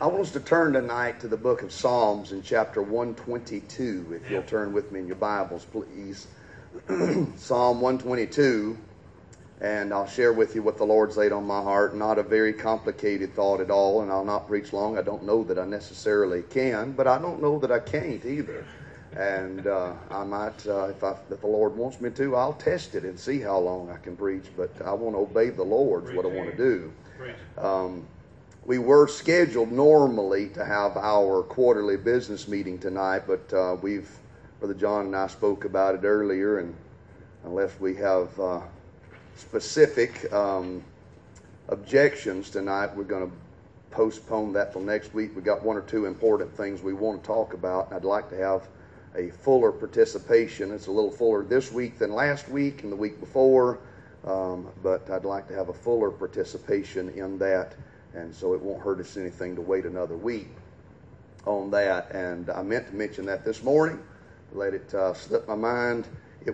I want us to turn tonight to the book of Psalms in chapter 122. If you'll turn with me in your Bibles, please. Psalm 122, and I'll share with you what the Lord's laid on my heart. Not a very complicated thought at all, and I'll not preach long. I don't know that I necessarily can, but I don't know that I can't either. And I might, if the Lord wants me to, I'll test it and see how long I can preach. But I want to obey the Lord is what I want to do. We were scheduled normally to have our quarterly business meeting tonight, but Brother John and I spoke about it earlier, and unless we have specific objections tonight, we're going to postpone that till next week. We've got one or two important things we want to talk about, and I'd like to have a fuller participation. It's a little fuller this week than last week and the week before, but I'd like to have a fuller participation in that. And so it won't hurt us anything to wait another week on that. And I meant to mention that this morning. Let it slip my mind.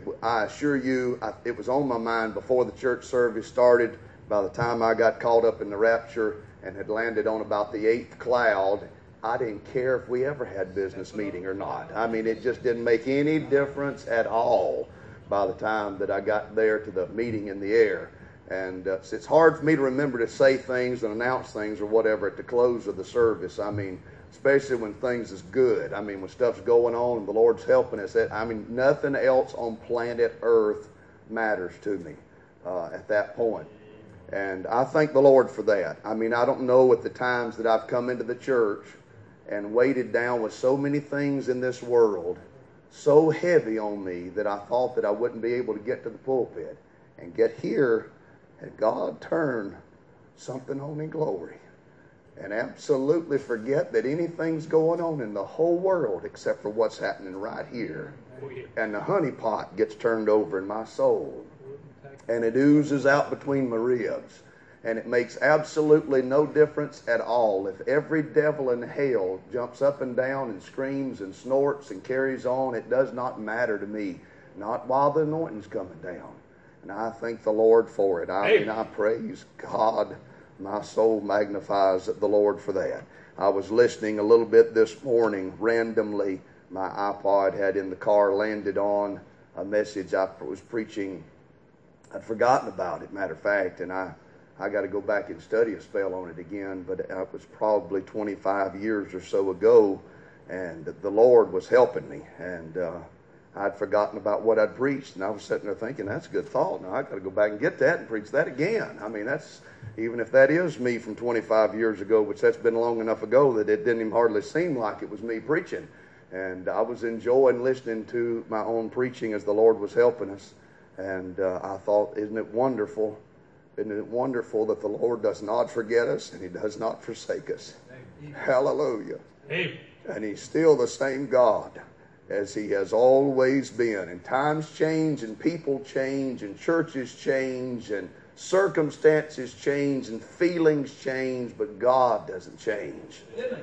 I assure you, it was on my mind before the church service started. By the time I got caught up in the rapture and had landed on about the 8th cloud, I didn't care if we ever had business meeting or not. I mean, it just didn't make any difference at all by the time that I got there to the meeting in the air. And it's hard for me to remember to say things and announce things or whatever at the close of the service. I mean, especially when things is good. I mean, when stuff's going on and the Lord's helping us. I mean, nothing else on planet Earth matters to me at that point. And I thank the Lord for that. I mean, I don't know at the times that I've come into the church and weighted down with so many things in this world, so heavy on me that I thought that I wouldn't be able to get to the pulpit and get here. And God turned something on in glory and absolutely forget that anything's going on in the whole world except for what's happening right here. And the honey pot gets turned over in my soul, and it oozes out between my ribs, and it makes absolutely no difference at all if every devil in hell jumps up and down and screams and snorts and carries on. It does not matter to me, not while the anointing's coming down. And I thank the Lord for it. I mean, I praise God. My soul magnifies the Lord for that. I was listening a little bit this morning randomly. My iPod had in the car landed on a message I was preaching. I'd forgotten about it, matter of fact, and I got to go back and study a spell on it again. But it was probably 25 years or so ago, and the Lord was helping me. And I'd forgotten about what I'd preached, and I was sitting there thinking, that's a good thought. Now I got to go back and get that and preach that again. I mean, that's, even if that is me from 25 years ago, which that's been long enough ago that it didn't even hardly seem like it was me preaching. And I was enjoying listening to my own preaching as the Lord was helping us. And I thought, isn't it wonderful? Isn't it wonderful that the Lord does not forget us and He does not forsake us? Amen. Hallelujah. Amen. And He's still the same God as He has always been. And times change, and people change, and churches change, and circumstances change, and feelings change, but God doesn't change.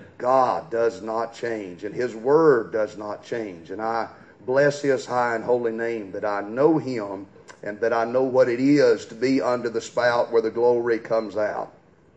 God does not change, and His Word does not change. And I bless His high and holy name that I know Him and that I know what it is to be under the spout where the glory comes out.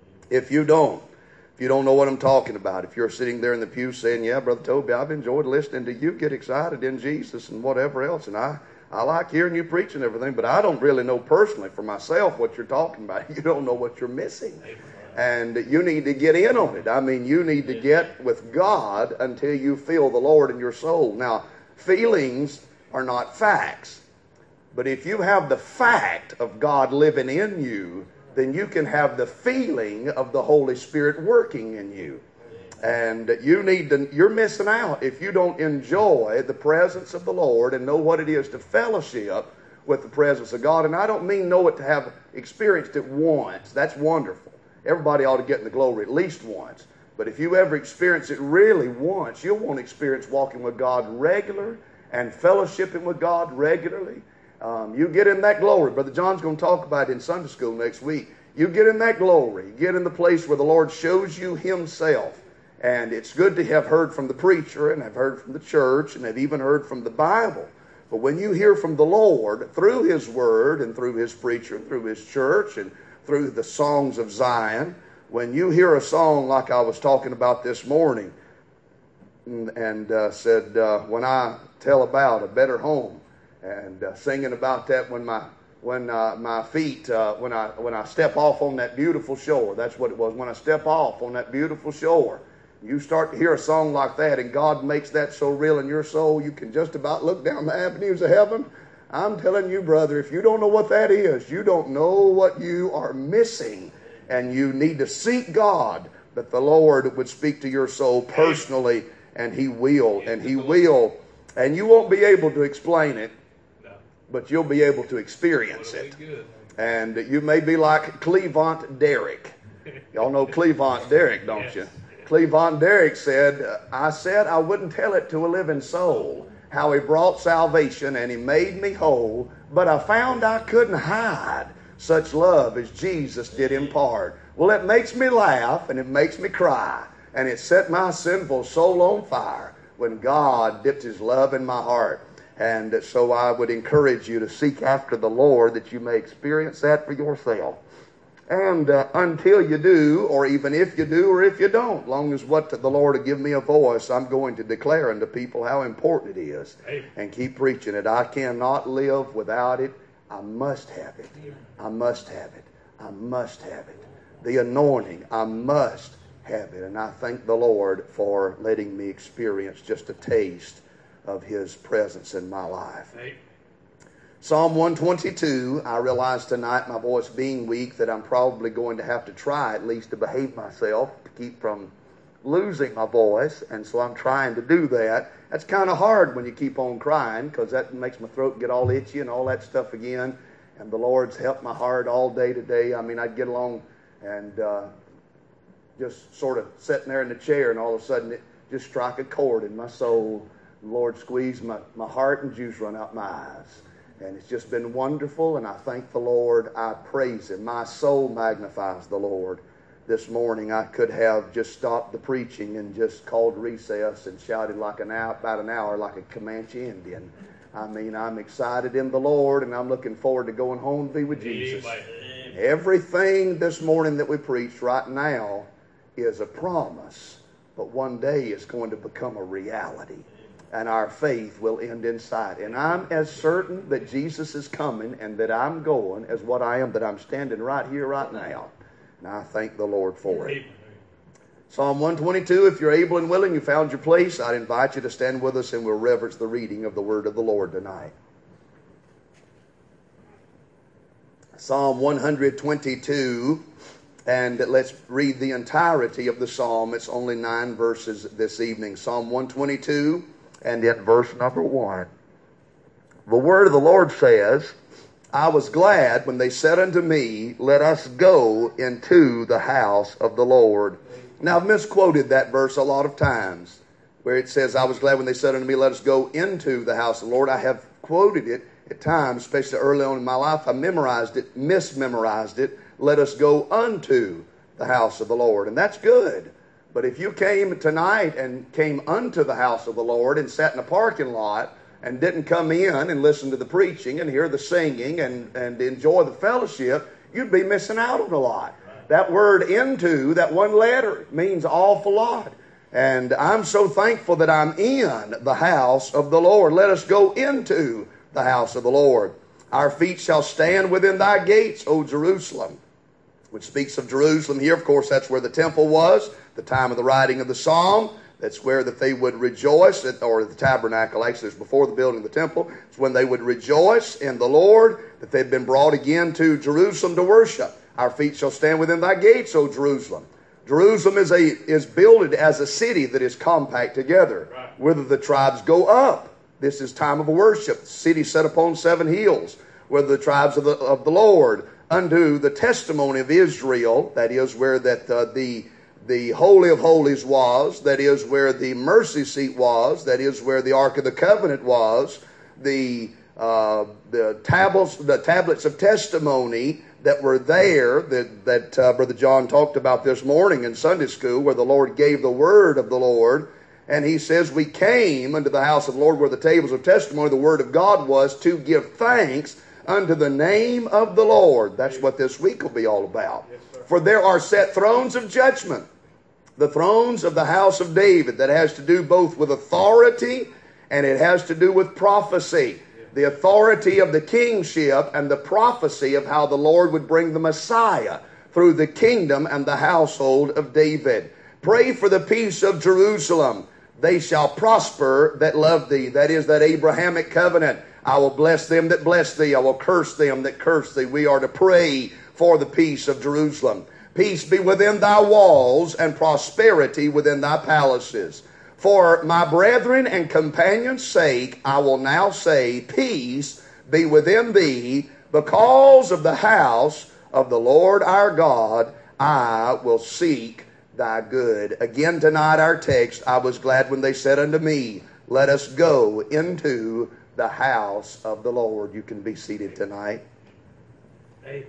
If you don't know what I'm talking about, if you're sitting there in the pew saying, yeah, Brother Toby, I've enjoyed listening to you get excited in Jesus and whatever else, and I like hearing you preach and everything, but I don't really know personally for myself what you're talking about. You don't know what you're missing. And you need to get in on it. I mean, you need to get with God until you feel the Lord in your soul. Now, feelings are not facts, but if you have the fact of God living in you, then you can have the feeling of the Holy Spirit working in you. And you're missing out if you don't enjoy the presence of the Lord and know what it is to fellowship with the presence of God. And I don't mean know it to have experienced it once. That's wonderful. Everybody ought to get in the glory at least once. But if you ever experience it really once, you'll want to experience walking with God regular and fellowshipping with God regularly. You get in that glory. Brother John's going to talk about it in Sunday school next week. You get in that glory. Get in the place where the Lord shows you Himself. And it's good to have heard from the preacher and have heard from the church and have even heard from the Bible. But when you hear from the Lord through His Word and through His preacher and through His church and through the songs of Zion, When you hear a song like I was talking about this morning, and said, when I tell about a better home, and singing about that when my feet, when I step off on that beautiful shore. That's what it was. When I step off on that beautiful shore, you start to hear a song like that, and God makes that so real in your soul, you can just about look down the avenues of heaven. I'm telling you, brother, if you don't know what that is, you don't know what you are missing, and you need to seek God that the Lord would speak to your soul personally. And He will, and He will. And you won't be able to explain it, but you'll be able to experience it. And you may be like Cleavant Derrick. Y'all know Cleavant Derrick, don't you? Cleavant Derrick said, I said I wouldn't tell it to a living soul, how He brought salvation and He made me whole, but I found I couldn't hide such love as Jesus did impart. Well, it makes me laugh and it makes me cry. And it set my sinful soul on fire when God dipped His love in my heart. And so I would encourage you to seek after the Lord that you may experience that for yourself. And until you do, or even if you do or if you don't, long as what the Lord will give me a voice, I'm going to declare unto people how important it is. And keep preaching it. I cannot live without it. I must have it. I must have it. I must have it. The anointing, I must have it. And I thank the Lord for letting me experience just a taste of His presence in my life. Psalm 122, I realize tonight, my voice being weak, that I'm probably going to have to try at least to behave myself to keep from losing my voice, and so I'm trying to do that. That's kind of hard when you keep on crying, because that makes my throat get all itchy and all that stuff again. And the Lord's helped my heart all day today. I mean, I'd get along and just sort of sitting there in the chair, and all of a sudden it just struck a chord in my soul. The Lord squeezed my heart, and juice run out my eyes. And it's just been wonderful, and I thank the Lord. I praise Him. My soul magnifies the Lord. This morning I could have just stopped the preaching and just called recess and shouted about an hour like a Comanche Indian. I mean, I'm excited in the Lord, and I'm looking forward to going home to be with Jesus. Everything this morning that we preached right now is a promise, but one day it's going to become a reality. And our faith will end in sight. And I'm as certain that Jesus is coming and that I'm going as what I am, that I'm standing right here, right now. And I thank the Lord for it. Psalm 122, if you're able and willing, you found your place, I'd invite you to stand with us and we'll reverence the reading of the word of the Lord tonight. Psalm 122, and let's read the entirety of the psalm. It's only 9 verses this evening. Psalm 122. And in verse number 1, the word of the Lord says, I was glad when they said unto me, let us go into the house of the Lord. Now, I've misquoted that verse a lot of times, where it says, I was glad when they said unto me, let us go into the house of the Lord. I have quoted it at times, especially early on in my life. I memorized it, mismemorized it. Let us go unto the house of the Lord. And that's good. But if you came tonight and came unto the house of the Lord and sat in a parking lot and didn't come in and listen to the preaching and hear the singing and enjoy the fellowship, you'd be missing out on a lot. That word into, that one letter, means an awful lot. And I'm so thankful that I'm in the house of the Lord. Let us go into the house of the Lord. Our feet shall stand within thy gates, O Jerusalem. Which speaks of Jerusalem here. Of course, that's where the temple was, the time of the writing of the psalm. That's where that they would rejoice, or the tabernacle, actually, it's before the building of the temple. It's when they would rejoice in the Lord, that they'd been brought again to Jerusalem to worship. Our feet shall stand within thy gates, O Jerusalem. Jerusalem is builded as a city that is compact together, whither the tribes go up. This is time of worship. City set upon 7 hills, where the tribes of the Lord unto the testimony of Israel, that is where that the Holy of Holies was, that is where the mercy seat was, that is where the Ark of the Covenant was, the tablets of testimony that were there, that Brother John talked about this morning in Sunday school, where the Lord gave the word of the Lord. And he says, we came unto the house of the Lord where the tables of testimony, the word of God was, to give thanks unto the name of the Lord. That's what this week will be all about. Yes, For there are set thrones of judgment, the thrones of the house of David, that has to do both with authority and it has to do with prophecy. The authority of the kingship and the prophecy of how the Lord would bring the Messiah through the kingdom and the household of David. Pray for the peace of Jerusalem. They shall prosper that love thee. That is that Abrahamic covenant. I will bless them that bless thee. I will curse them that curse thee. We are to pray for the peace of Jerusalem. Peace be within thy walls and prosperity within thy palaces. For my brethren and companions' sake, I will now say, peace be within thee. Because of the house of the Lord our God, I will seek thy good. Again tonight our text, I was glad when they said unto me, let us go into the house of the Lord. You can be seated tonight. I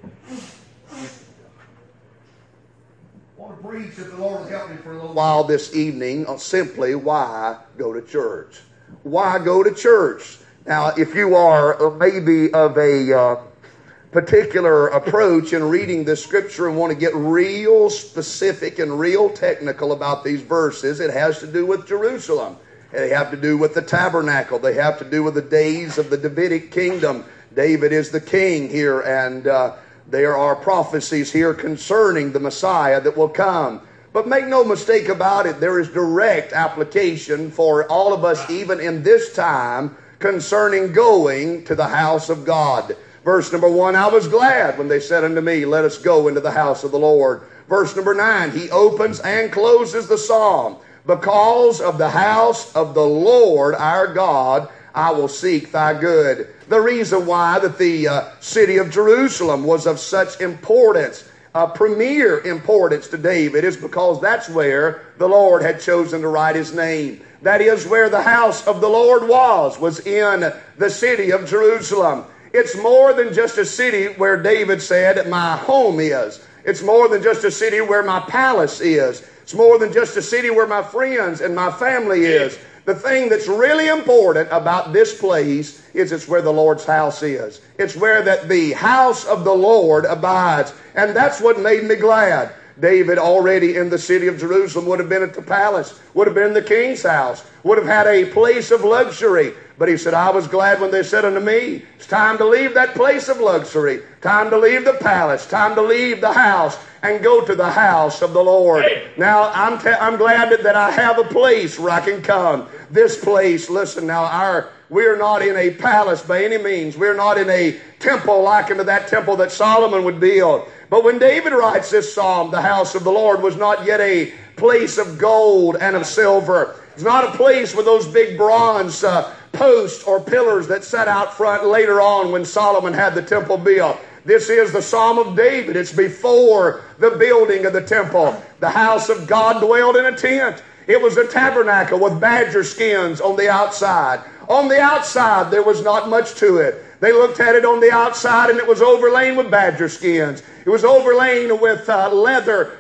want to preach, if the Lord will help me for a little while this evening, on simply why go to church. Why go to church? Now, if you are maybe of a particular approach in reading this scripture and want to get real specific and real technical about these verses, it has to do with Jerusalem. They have to do with the tabernacle. They have to do with the days of the Davidic kingdom. David is the king here, and there are prophecies here concerning the Messiah that will come. But make no mistake about it, there is direct application for all of us, even in this time, concerning going to the house of God. Verse number 1, I was glad when they said unto me, let us go into the house of the Lord. Verse number 9, he opens and closes the psalm. Because of the house of the Lord our God, I will seek thy good. The reason why that the city of Jerusalem was of such importance, premier importance to David, is because that's where the Lord had chosen to write his name. That is where the house of the Lord was in the city of Jerusalem. It's more than just a city where David said, my home is. It's more than just a city where my palace is. It's more than just a city where my friends and my family is. The thing that's really important about this place is it's where the Lord's house is. It's where that the house of the Lord abides. And that's what made me glad. David already in the city of Jerusalem would have been at the palace, would have been in the king's house, would have had a place of luxury. But he said, I was glad when they said unto me, it's time to leave that place of luxury, time to leave the palace, time to leave the house and go to the house of the Lord. Now, I'm glad that I have a place where I can come. This place, listen now, we're not in a palace by any means. We're not in a temple like unto that temple that Solomon would build. But when David writes this psalm, the house of the Lord was not yet a place of gold and of silver. It's not a place with those big bronze posts or pillars that sat out front later on when Solomon had the temple built. This is the Psalm of David. It's before the building of the temple. The house of God dwelled in a tent. It was a tabernacle with badger skins on the outside. On the outside, there was not much to it. They looked at it on the outside, and it was overlain with badger skins. It was overlain with leather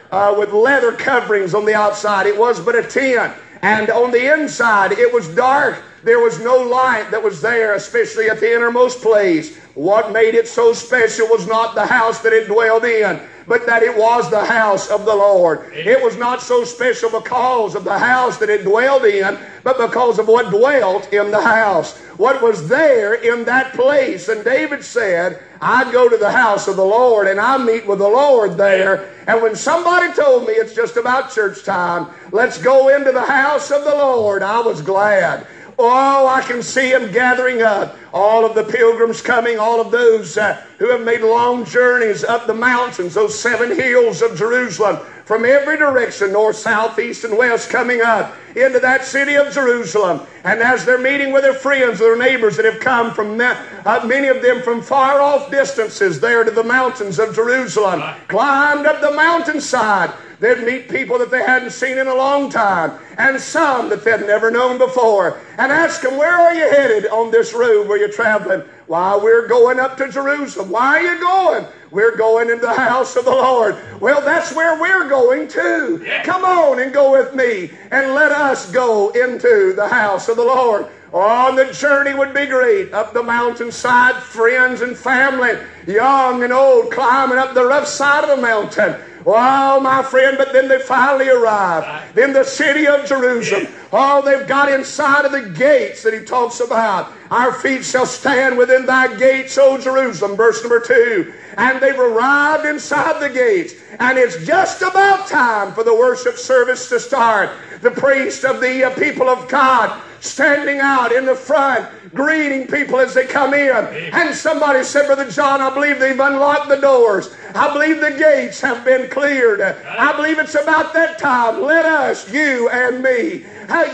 coverings on the outside. It was but a tent. And on the inside, it was dark. There was no light that was there, especially at the innermost place. What made it so special was not the house that it dwelled in, but that it was the house of the Lord. It was not so special because of the house that it dwelled in, but because of what dwelt in the house. What was there in that place. And David said, I go to the house of the Lord and I meet with the Lord there. And when somebody told me it's just about church time, let's go into the house of the Lord, I was glad. Oh, I can see him gathering up. All of the pilgrims coming, all of those who have made long journeys up the mountains, those 7 hills of Jerusalem, from every direction, north, south, east, and west, coming up into that city of Jerusalem. And as they're meeting with their friends, their neighbors that have come from many of them from far off distances there to the mountains of Jerusalem, climbed up the mountainside. They'd meet people that they hadn't seen in a long time, and some that they'd never known before, and ask them, where are you headed on this road where you're traveling? Why, we're going up to Jerusalem. Why are you going? We're going into the house of the Lord. Well, that's where we're going too. Come on and go with me, and let us go into the house of the Lord. Oh, and the journey would be great. Up the mountainside, friends and family, young and old, climbing up the rough side of the mountain. Oh, my friend, but then they finally arrive in the city of Jerusalem. Oh, they've got inside of the gates that he talks about. Our feet shall stand within thy gates, O Jerusalem, verse number 2. And they've arrived inside the gates. And it's just about time for the worship service to start. The priest of the people of God standing out in the front, greeting people as they come in. And somebody said, Brother John, I believe they've unlocked the doors. I believe the gates have been cleared. I believe it's about that time. Let us, you and me,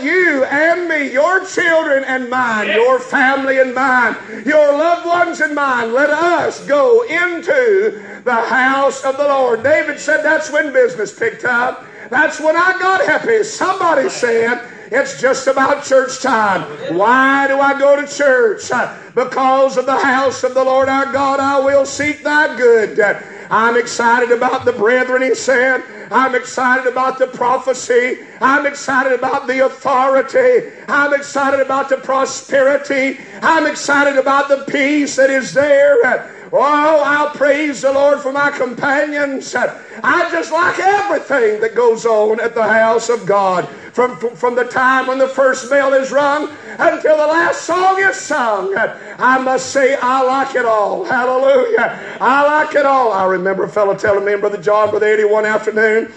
your children and mine, your family and mine, your loved ones and mine, let us go into the house of the Lord. David said that's when business picked up. That's when I got happy. Somebody said, it's just about church time. Why do I go to church? Because of the house of the Lord our God, I will seek thy good. I'm excited about the brethren, he said. I'm excited about the prophecy. I'm excited about the authority. I'm excited about the prosperity. I'm excited about the peace that is there. Oh, I'll praise the Lord for my companions. I just like everything that goes on at the house of God. From the time when the first bell is rung until the last song is sung, I must say I like it all. Hallelujah. I like it all. I remember a fellow telling me and Brother John, Brother Eddie, one afternoon,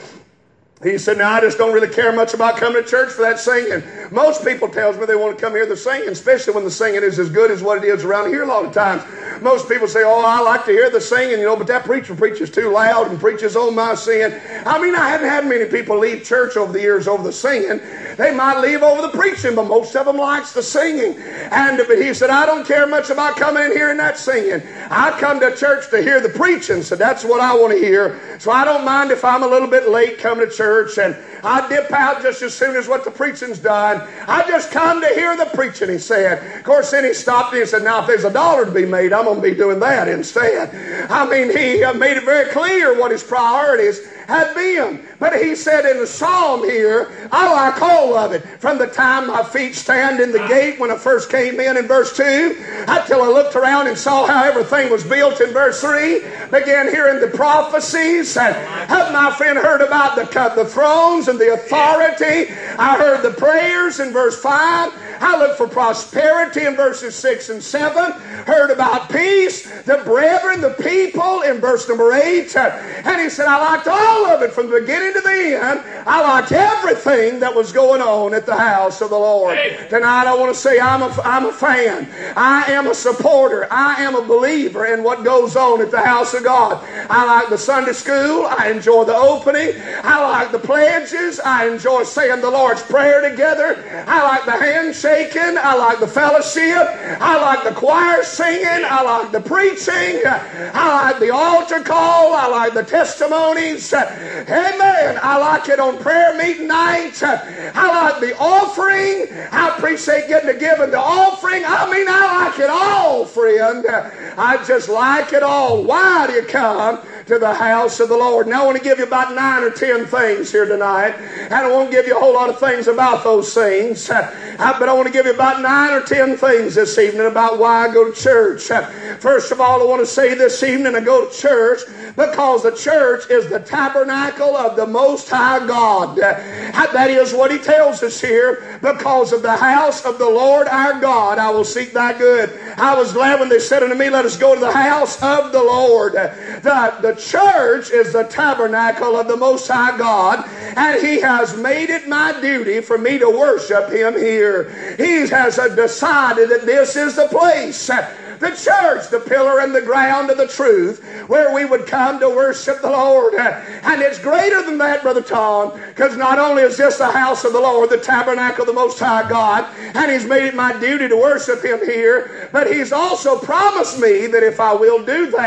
he said, now I just don't really care much about coming to church for that singing. Most people tells me they want to come hear the singing, especially when the singing is as good as what it is around here a lot of times. Most people say, oh, I like to hear the singing, but that preacher preaches too loud and preaches on my sin. I mean, I haven't had many people leave church over the years over the singing. They might leave over the preaching, but most of them likes the singing. But he said, I don't care much about coming in hearing that singing. I come to church to hear the preaching, so that's what I want to hear. So I don't mind if I'm a little bit late coming to church, and I dip out just as soon as what the preaching's done. I just come to hear the preaching, he said. Of course, then he stopped and he said, now if there's $1 to be made, I'm going to be doing that instead. I mean, he made it very clear what his priorities had been. But he said in the psalm here, I like all of it. From the time my feet stand in the gate when I first came in verse 2, until I looked around and saw how everything was built in verse 3, began hearing the prophecies. Have my friend heard about the thrones and the authority. I heard the prayers in verse 5. I looked for prosperity in verses 6 and 7. Heard about peace, the brethren, the people in verse number 8. And he said, I liked all of it from the beginning to the end. I liked everything that was going on at the house of the Lord. Tonight I want to say I'm a fan. I am a supporter. I am a believer in what goes on at the house of God. I like the Sunday school. I enjoy the opening. I like the pledges. I enjoy saying the Lord's Prayer together. I like the handshake. I like the fellowship. I like the choir singing. I like the preaching. I like the altar call. I like the testimonies. Amen. I like it on prayer meeting night. I like the offering. I appreciate getting to give the offering. I mean, I like it all, friend. I just like it all. Why do you come to the house of the Lord? Now I want to give you about 9 or 10 things here tonight. And I won't give you a whole lot of things about those things. But I want to give you about 9 or 10 things this evening about why I go to church. First of all, I want to say this evening I go to church because the church is the tabernacle of the Most High God. That is what he tells us here. Because of the house of the Lord our God, I will seek thy good. I was glad when they said unto me, let us go to the house of the Lord. The church is the tabernacle of the Most High God, and he has made it my duty for me to worship him here. He has decided that this is the place, the church, the pillar and the ground of the truth, where we would come to worship the Lord. And it's greater than that, Brother Tom, because not only is this the house of the Lord, the tabernacle of the Most High God, and he's made it my duty to worship him here, but he's also promised me that if I will do that,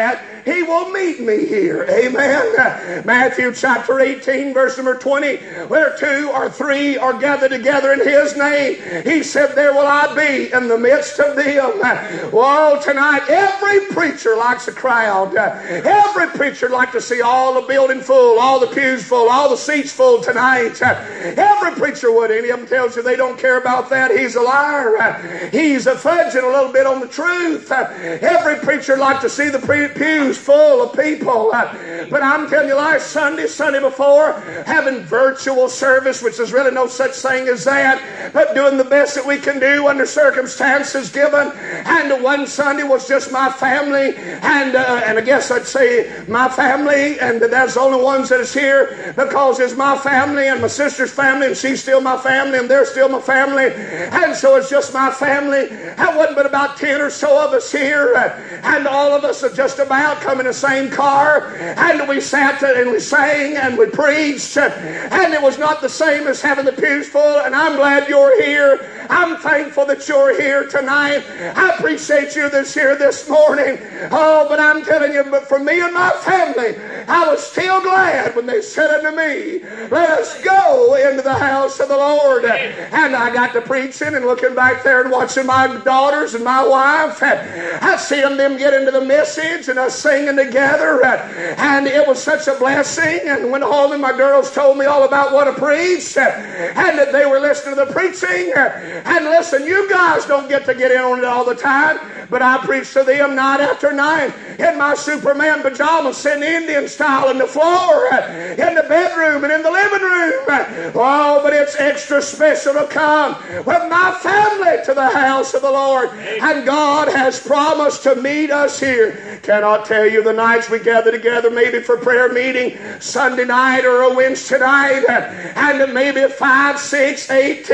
He will meet me here. Amen. Matthew chapter 18, verse number 20, where 2 or 3 are gathered together in His name, He said, there will I be in the midst of them. Well, tonight, every preacher likes a crowd. Every preacher would like to see all the building full, all the pews full, all the seats full tonight. Every preacher would. Any of them tells you they don't care about that, he's a liar. He's fudging a little bit on the truth. Every preacher would like to see the pews full of people. But I'm telling you, last Sunday before, having virtual service, which is really no such thing as that, but doing the best that we can do under circumstances given. And one Sunday was just my family, and I guess I'd say my family, and that's the only ones that is here because it's my family and my sister's family, and she's still my family, and they're still my family, and so it's just my family. There wasn't but about 10 or so of us here, and all of us are just about come in the same car, and we sat and we sang and we preached, and it was not the same as having the pews full. And I'm glad you're here. I'm thankful that you're here tonight. I appreciate you that's here this morning. Oh, but I'm telling you, but for me and my family, I was still glad when they said unto me, let us go into the house of the Lord. And I got to preaching and looking back there and watching my daughters and my wife. I seen them get into the message and us singing together. And it was such a blessing. And went home and my girls told me all about what I preached. And that they were listening to the preaching. And listen, you guys don't get to get in on it all the time. But I preach to them night after night in my Superman pajamas, sitting Indian style on the floor, in the bedroom and in the living room. Oh, but it's extra special to come with my family to the house of the Lord. And God has promised to meet us here. Cannot tell you the nights we gather together, maybe for prayer meeting, Sunday night or a Wednesday night, and maybe at 5, 6, 8,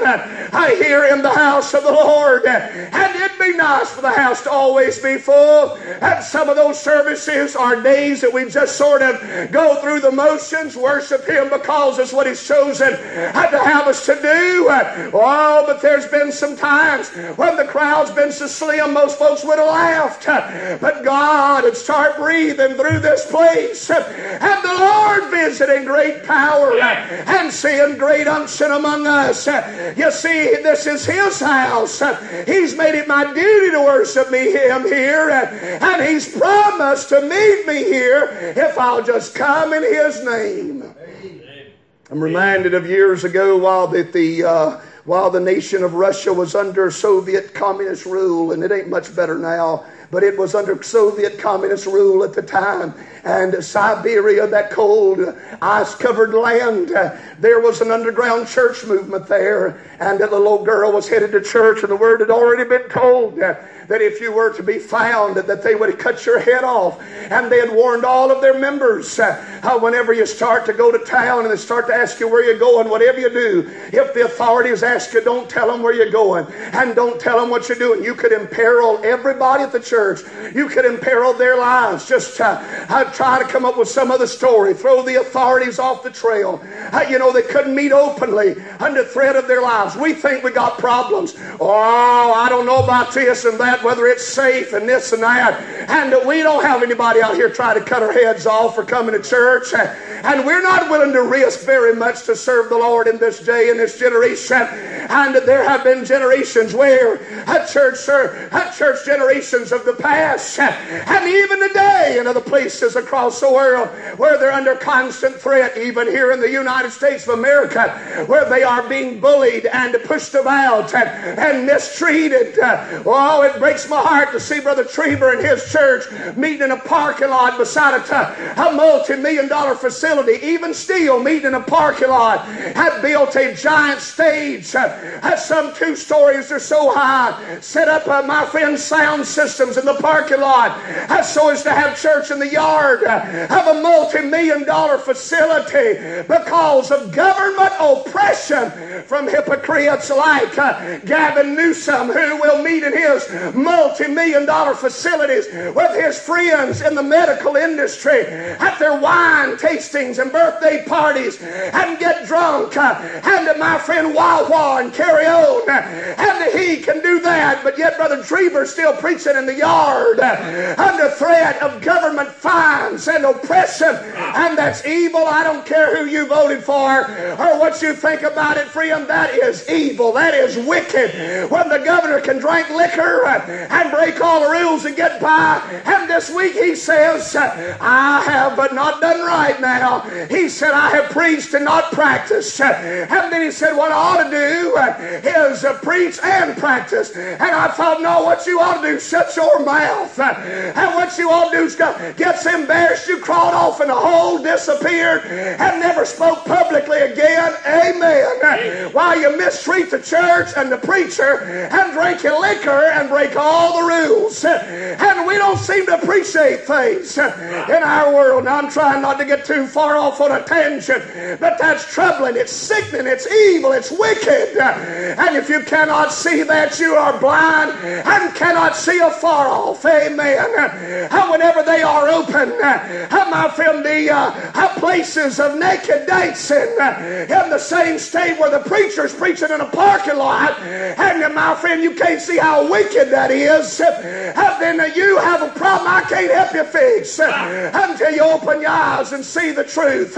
10, here in the house of the Lord. And it'd be nice for the house to always be full. And some of those services are days that we just sort of go through the motions, worship Him because it's what He's chosen to have us to do. Oh, but there's been some times when the crowd's been so slim, most folks would have laughed. But God had started breathing through this place, and the Lord visiting great power and seeing great unction among us. You see, this is His house. He's made it my duty to worship Him here, and He's promised to meet me here if I'll just come in His name. I'm reminded of years ago while the nation of Russia was under Soviet communist rule, and it ain't much better now, but it was under Soviet communist rule at the time. And Siberia, that cold, ice-covered land, there was an underground church movement there. And the little girl was headed to church, and the word had already been told that if you were to be found, that they would cut your head off. And they had warned all of their members, whenever you start to go to town and they start to ask you where you're going, whatever you do, if the authorities ask you, don't tell them where you're going, and don't tell them what you're doing. You could imperil everybody at the church. You could imperil their lives. Just try to come up with some other story. Throw the authorities off the trail. They couldn't meet openly under threat of their lives. We think we got problems. Oh, I don't know about this and that, whether it's safe and this and that. And we don't have anybody out here trying to cut our heads off for coming to church. And we're not willing to risk very much to serve the Lord in this day, in this generation. And there have been generations where church generations of the past, and even today in other places across the world where they're under constant threat, even here in the United States of America, where they are being bullied and pushed about and mistreated. Oh, it breaks my heart to see Brother Trieber and his church meeting in a parking lot beside a multi-million-dollar facility. Even still meeting in a parking lot, had built a giant stage, had some 2 stories or so high, set up my friend's sound systems in the parking lot, so as to have church in the yard of a multi-million-dollar facility because of government oppression from hypocrites like Gavin Newsom, who will meet in his multi-million-dollar facilities with his friends in the medical industry at their wine tastings and birthday parties and get drunk and my friend Wawa and carry on, and he can do that, but yet Brother Trieber's still preaching in the yard hard under threat of government fines and oppression, and that's evil. I don't care who you voted for or what you think about it, friend. That is evil. That is wicked. When the governor can drink liquor and break all the rules and get by, and this week he says, I have but not done right now. He said, I have preached and not practiced. And then he said, what I ought to do is preach and practice. And I thought, no, what you ought to do, shut your mouth. And what you ought to do is gets embarrassed. You crawled off in a hole, disappeared, and never spoke publicly again. Amen. While you mistreat the church and the preacher and drink your liquor and break all the rules. And we don't seem to appreciate things in our world. Now, I'm trying not to get too far off on a tangent, but that's troubling. It's sickening. It's evil. It's wicked. And if you cannot see that, you are blind and cannot see afar off. Amen. And whenever they are open, my friend, the places of naked dancing in the same state where the preacher's preaching in a parking lot, and my friend, you can't see how wicked that is, then you have a problem I can't help you fix until you open your eyes and see the truth.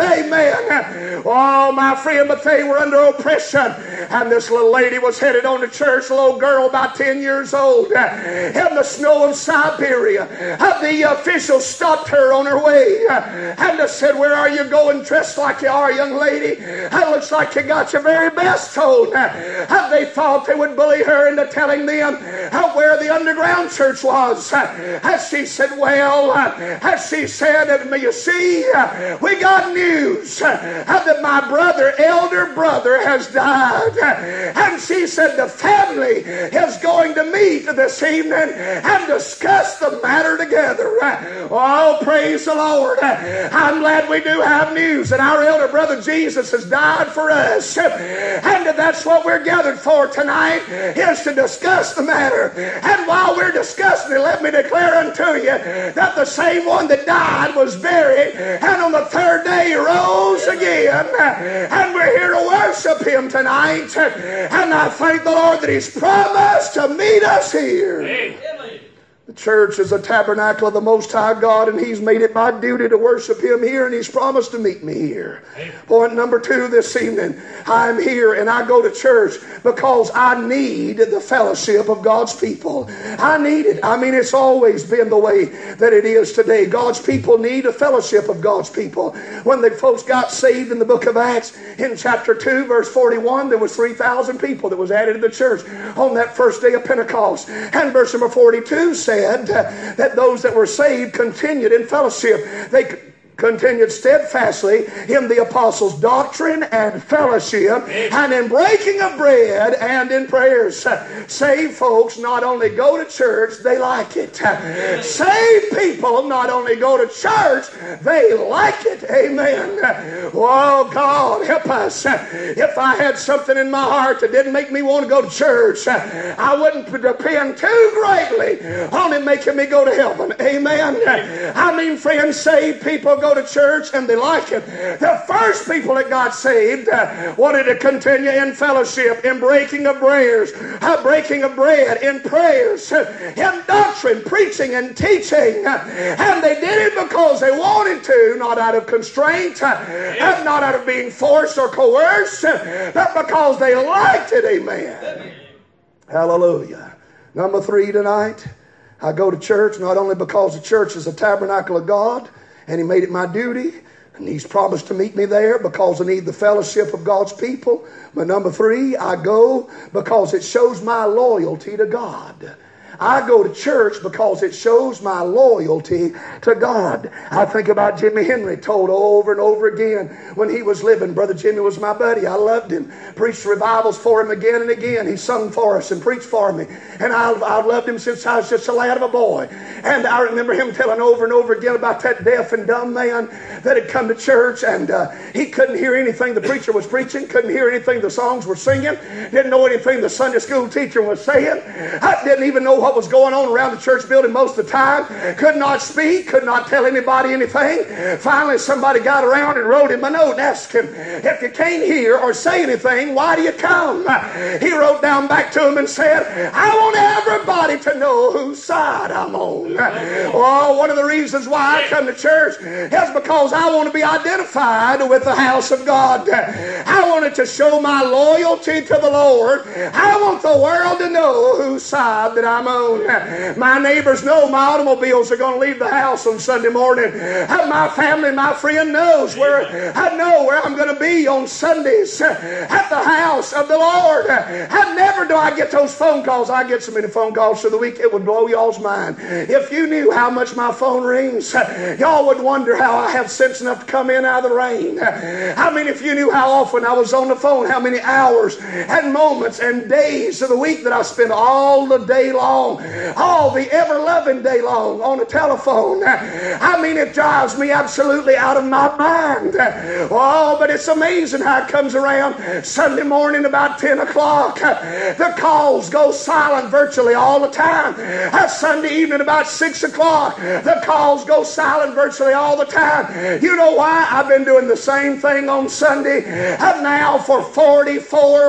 Amen. Oh, my friend, but they were under oppression, and this little lady was headed on to church, a little girl about 10 years old, in the snow of Siberia. The officials stopped her on her way and said, where are you going dressed like you are, young lady? It looks like you got your very best on. They thought they would bully her into telling them where the underground church was. She said, well, she said, you see, we got news that my elder brother has died. And she said, the family is going to meet this evening and discuss the matter together. Oh, praise the Lord. I'm glad we do have news that our elder brother Jesus has died for us. And that's what we're gathered for tonight, is to discuss the matter. And while we're discussing it, let me declare unto you that the same one that died was buried, and on the third day he rose again. And we're here to worship him tonight. And I thank the Lord that he's promised to meet us here. Amen. The church is a tabernacle of the Most High God, and he's made it my duty to worship him here, and he's promised to meet me here. Amen. Point number 2 this evening, I'm here and I go to church because I need the fellowship of God's people. I need it. I mean, it's always been the way that it is today. God's people need a fellowship of God's people. When the folks got saved in the book of Acts, in chapter 2, verse 41, there was 3,000 people that was added to the church on that first day of Pentecost. And verse number 42 said, that those that were saved continued in fellowship. They continued steadfastly in the apostles' doctrine and fellowship, and in breaking of bread and in prayers. Saved folks not only go to church, they like it. Saved people not only go to church, they like it. Amen. Oh, God, help us. If I had something in my heart that didn't make me want to go to church, I wouldn't depend too greatly on it making me go to heaven. Amen. I mean, friends, saved people go to church and they like it. The first people that got saved wanted to continue in fellowship, in breaking of bread, in prayers, in doctrine, preaching and teaching. And they did it because they wanted to, not out of constraint, and not out of being forced or coerced, but because they liked it. Amen. Hallelujah. Number 3 tonight, I go to church not only because the church is a tabernacle of God, and he made it my duty, and he's promised to meet me there because I need the fellowship of God's people. But number 3, I go because it shows my loyalty to God. I go to church because it shows my loyalty to God. I think about Jimmy Henry, told over and over again when he was living. Brother Jimmy was my buddy. I loved him. Preached revivals for him again and again. He sung for us and preached for me. And I've loved him since I was just a lad of a boy. And I remember him telling over and over again about that deaf and dumb man that had come to church, and he couldn't hear anything the preacher was preaching, couldn't hear anything the songs were singing, didn't know anything the Sunday school teacher was saying, I didn't even know what was going on around the church building most of the time. Could not speak, could not tell anybody anything. Finally, somebody got around and wrote him a note and asked him, if you can't hear or say anything, why do you come? He wrote down back to him and said, I want everybody to know whose side I'm on. Oh, one of the reasons why I come to church is because I want to be identified with the house of God. I wanted to show my loyalty to the Lord. I want the world to know whose side that I'm on. My neighbors know my automobiles are going to leave the house on Sunday morning. My family, my friend knows where I know where I'm going to be on Sundays at the house of the Lord. And never do I get those phone calls. I get so many phone calls through the week, it would blow y'all's mind. If you knew how much my phone rings, y'all would wonder how I have sense enough to come in out of the rain. I mean, if you knew how often I was on the phone, how many hours and moments and days of the week that I spend all the day long, all the ever-loving day long on the telephone. I mean, it drives me absolutely out of my mind. Oh, but it's amazing how it comes around Sunday morning about 10 o'clock. The calls go silent virtually all the time. Sunday evening about 6 o'clock, the calls go silent virtually all the time. You know why? I've been doing the same thing on Sunday now for 44,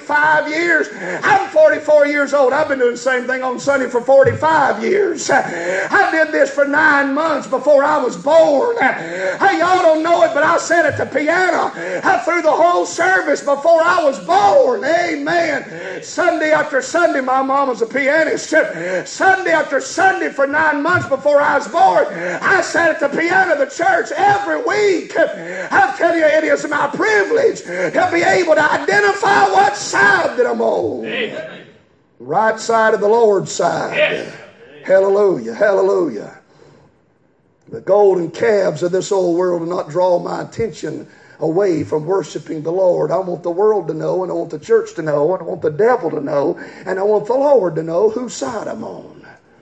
45 years. I'm 44 years old. I've been doing the same thing on Sunday for 45 years. I did this for 9 months before I was born. Hey, y'all don't know it, but I sat at the piano through the whole service before I was born. Amen. Sunday after Sunday, my mom was a pianist. Sunday after Sunday for 9 months before I was born, I sat at the piano of the church every week. I tell you, it is my privilege to be able to identify what side that I'm on. Amen. Right side of the Lord's side. Yes. Hallelujah, hallelujah. The golden calves of this old world do not draw my attention away from worshiping the Lord. I want the world to know, and I want the church to know, and I want the devil to know, and I want the Lord to know whose side I'm on.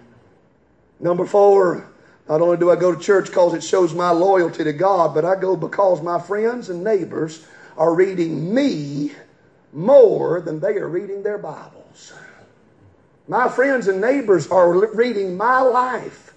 Number 4, not only do I go to church because it shows my loyalty to God, but I go because my friends and neighbors are reading me more than they are reading their Bibles. My friends and neighbors are reading my life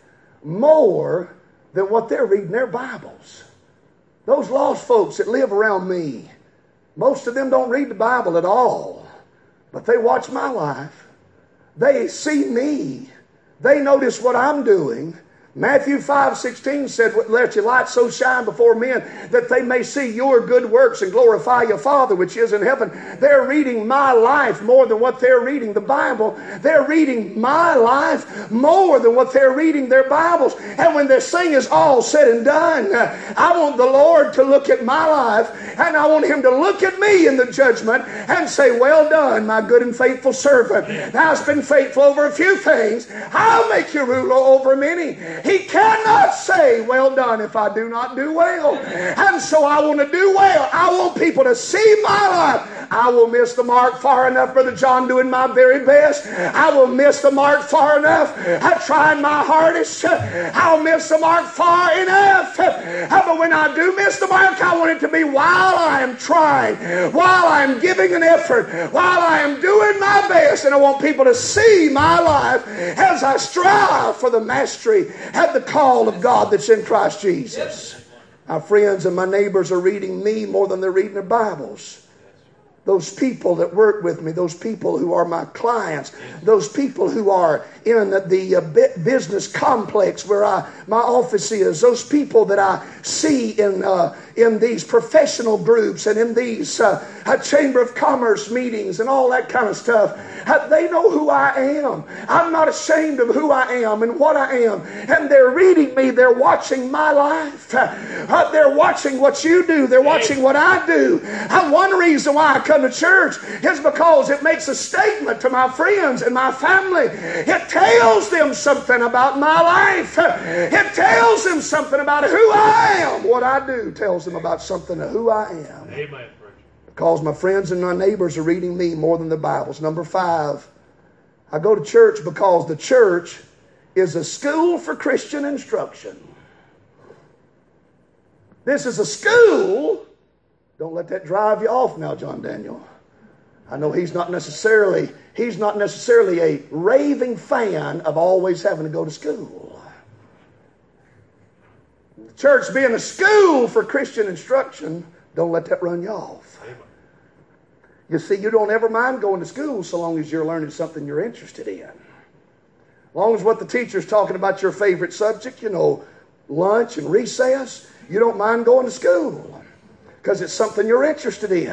more than what they're reading their Bibles. Those lost folks that live around me, most of them don't read the Bible at all, but they watch my life. They see me. They notice what I'm doing. Matthew 5:16 said, let your light so shine before men that they may see your good works and glorify your Father which is in heaven. They're reading my life more than what they're reading the Bible. They're reading my life more than what they're reading their Bibles. And when this thing is all said and done, I want the Lord to look at my life, and I want Him to look at me in the judgment and say, well done, my good and faithful servant. Thou hast been faithful over a few things. I'll make you ruler over many. He cannot say, well done, if I do not do well. And so I want to do well. I want people to see my life. I will miss the mark far enough, Brother John, doing my very best. I will miss the mark far enough. I'm trying my hardest. I'll miss the mark far enough. But when I do miss the mark, I want it to be while I am trying, while I am giving an effort, while I am doing my best. And I want people to see my life as I strive for the mastery and the call of God that's in Christ Jesus. My friends and my neighbors are reading me more than they're reading their Bibles. Those people that work with me, those people who are my clients, those people who are in the business complex where my office is, those people that I see in these professional groups and in these Chamber of Commerce meetings and all that kind of stuff, they know who I am. I'm not ashamed of who I am and what I am. And they're reading me. They're watching my life. They're watching what you do. They're watching what I do. And one reason why I come to church is because it makes a statement to my friends and my family. It tells them something about my life. It tells them something about who I am. What I do tells them about something of who I am. Amen. Because my friends and my neighbors are reading me more than the Bibles. Number 5, I go to church because the church is a school for Christian instruction. This is a school. Don't let that drive you off now, John Daniel. I know he's not necessarily a raving fan of always having to go to school. The church being a school for Christian instruction, don't let that run you off. You see, you don't ever mind going to school so long as you're learning something you're interested in. As long as what the teacher's talking about your favorite subject, lunch and recess, you don't mind going to school because it's something you're interested in.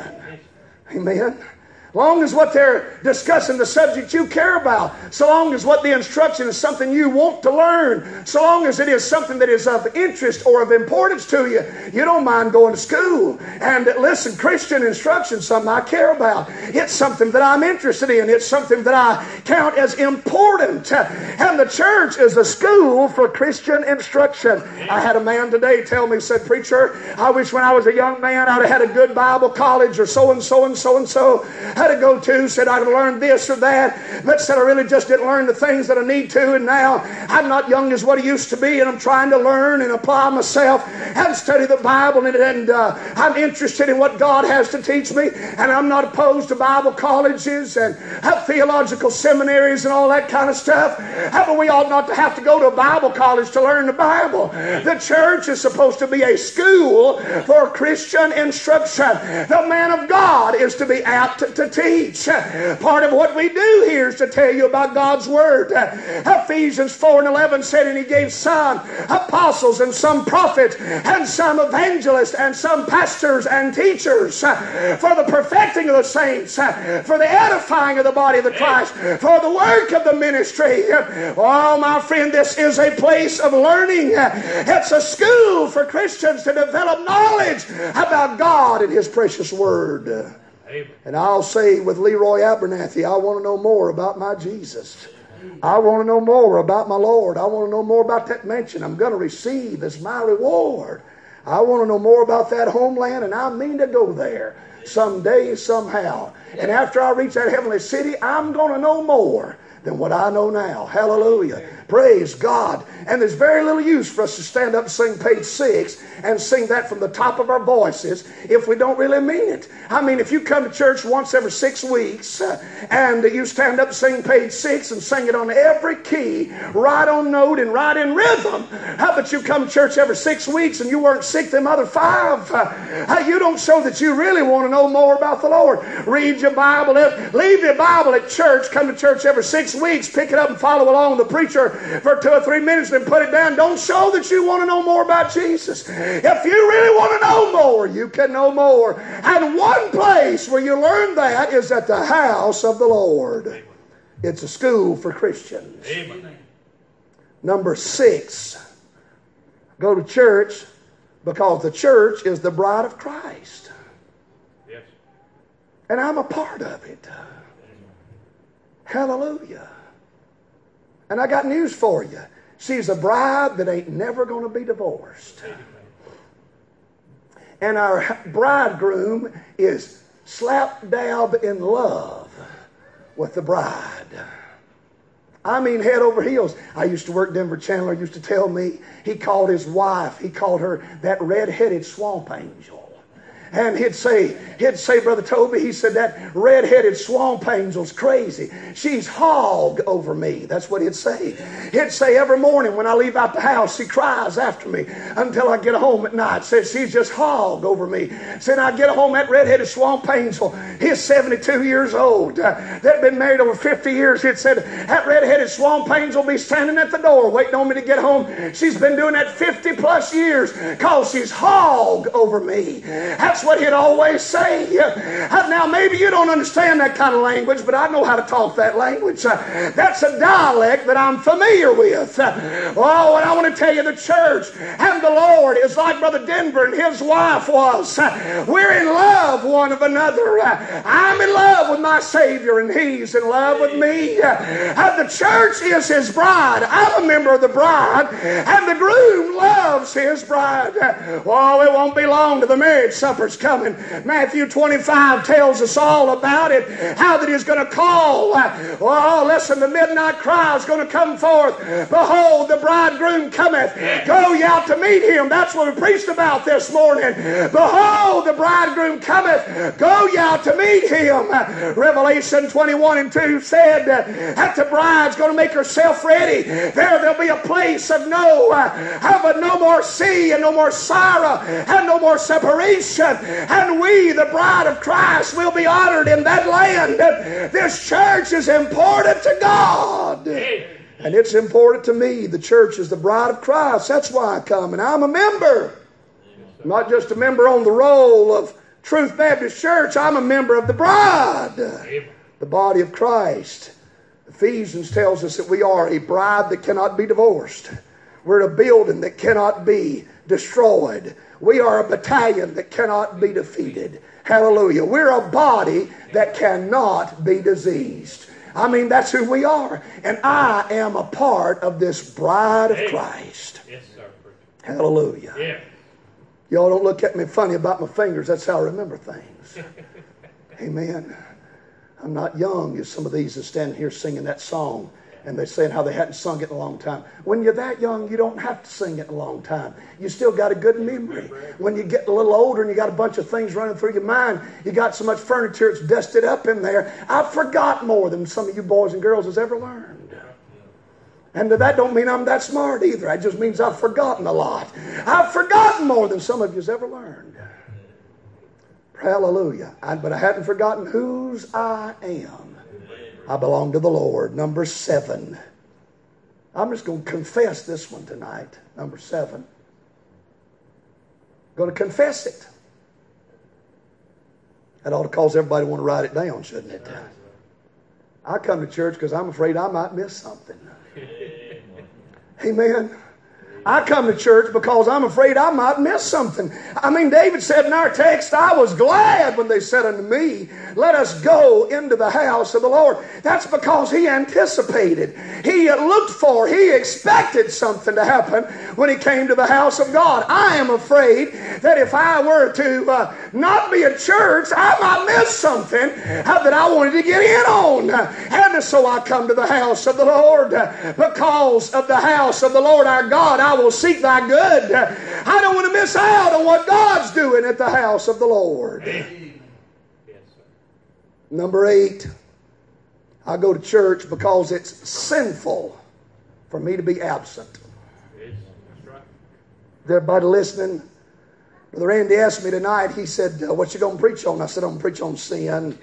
Amen. Long as what they're discussing, the subject you care about, so long as what the instruction is something you want to learn, so long as it is something that is of interest or of importance to you, you don't mind going to school. And listen, Christian instruction is something I care about. It's something that I'm interested in. It's something that I count as important. And the church is a school for Christian instruction. I had a man today tell me, said, "Preacher, I wish when I was a young man I'd have had a good Bible college or so-and-so and so-and-so to go to, said I'd learned this or that, but said I really just didn't learn the things that I need to, and now I'm not young as what I used to be, and I'm trying to learn and apply myself and study the Bible, and I'm interested in what God has to teach me, and I'm not opposed to Bible colleges and theological seminaries and all that kind of stuff, but we ought not to have to go to a Bible college to learn the Bible. The church is supposed to be a school for Christian instruction. The man of God is to be apt to teach. Part of what we do here is to tell you about God's Word. Ephesians 4:11 said, "And He gave some apostles and some prophets and some evangelists and some pastors and teachers for the perfecting of the saints, for the edifying of the body of the Christ, for the work of the ministry." Oh, my friend, this is a place of learning. It's a school for Christians to develop knowledge about God and His precious Word. And I'll say with Leroy Abernathy, I want to know more about my Jesus. I want to know more about my Lord. I want to know more about that mansion I'm going to receive as my reward. I want to know more about that homeland, and I mean to go there someday, somehow. And after I reach that heavenly city, I'm going to know more than what I know now. Hallelujah. Praise God. And there's very little use for us to stand up and sing page 6 and sing that from the top of our voices if we don't really mean it. I mean, if you come to church once every 6 weeks and you stand up and sing page 6 and sing it on every key, right on note and right in rhythm, how about you come to church every 6 weeks and you weren't sick them other 5? You don't show that you really want to know more about the Lord. Read your Bible. Leave your Bible at church. Come to church every 6 weeks. Pick it up and follow along the preacher for 2 or 3 minutes, then put it down. Don't show that you want to know more about Jesus. If you really want to know more, you can know more. And one place where you learn that is at the house of the Lord. It's a school for Christians. Amen. Number 6, go to church because the church is the bride of Christ. Yes. And I'm a part of it. Hallelujah. And I got news for you. She's a bride that ain't never going to be divorced. And our bridegroom is slap dab in love with the bride. I mean, head over heels. I used to work, Denver Chandler used to tell me, he called his wife, he called her that red-headed swamp angel. And he'd say, Brother Toby, he said, that red-headed swamp angel's crazy. She's hog over me. That's what he'd say. He'd say every morning when I leave out the house, she cries after me until I get home at night. Said she's just hog over me. Said I get home, that red-headed swamp angel, he's 72 years old. They'd been married over 50 years. He'd said, that red-headed swamp angel be standing at the door waiting on me to get home. She's been doing that 50 plus years because she's hog over me. That's what he'd always say. Now, maybe you don't understand that kind of language, but I know how to talk that language. That's a dialect that I'm familiar with. Oh, and I want to tell you, the church and the Lord is like Brother Denver and his wife was. We're in love one of another. I'm in love with my Savior, and He's in love with me. The church is His bride. I'm a member of the bride, and the groom loves his bride. Oh, it won't be long to the marriage supper. summer's coming. Matthew 25 tells us all about it, how that He's going to call. Oh, listen, the midnight cry is going to come forth. Behold, the bridegroom cometh. Go ye out to meet Him. That's what we preached about this morning. Behold, the bridegroom cometh. Go ye out to meet Him. Revelation 21:2 said that the bride's going to make herself ready. There'll be a place of no more sea and no more sorrow and no more separation. And we, the bride of Christ, will be honored in that land. This church is important to God. And it's important to me. The church is the bride of Christ. That's why I come. And I'm a member. I'm not just a member on the roll of Truth Baptist Church. I'm a member of the bride. The body of Christ. Ephesians tells us that we are a bride that cannot be divorced. We're a building that cannot be destroyed. We are a battalion that cannot be defeated. Hallelujah. We're a body that cannot be diseased. I mean, that's who we are. And I am a part of this bride of Christ. Yes, sir. Hallelujah. Yeah. Y'all don't look at me funny about my fingers. That's how I remember things. Amen. I'm not young as some of these are standing here singing that song. And they're saying how they hadn't sung it in a long time. When you're that young, you don't have to sing it in a long time. You still got a good memory. When you get a little older and you got a bunch of things running through your mind, you got so much furniture it's dusted up in there. I've forgot more than some of you boys and girls has ever learned. And that don't mean I'm that smart either. It just means I've forgotten a lot. I've forgotten more than some of you's ever learned. Hallelujah. But I hadn't forgotten whose I am. I belong to the Lord. Number 7. I'm just going to confess this one tonight. Number 7. Going to confess it. That ought to cause everybody to want to write it down, shouldn't it? I come to church because I'm afraid I might miss something. Amen. I come to church because I'm afraid I might miss something. I mean, David said in our text, I was glad when they said unto me, let us go into the house of the Lord. That's because he anticipated. He looked for, he expected something to happen when he came to the house of God. I am afraid that if I were to not be at church, I might miss something that I wanted to get in on. And so I come to the house of the Lord. Because of the house of the Lord our God, I will seek thy good. I don't want to miss out on what God's doing at the house of the Lord. Number 8, I go to church because it's sinful for me to be absent. Is everybody listening? Brother Randy asked me tonight, he said, what you going to preach on? I said, I'm going to preach on sin.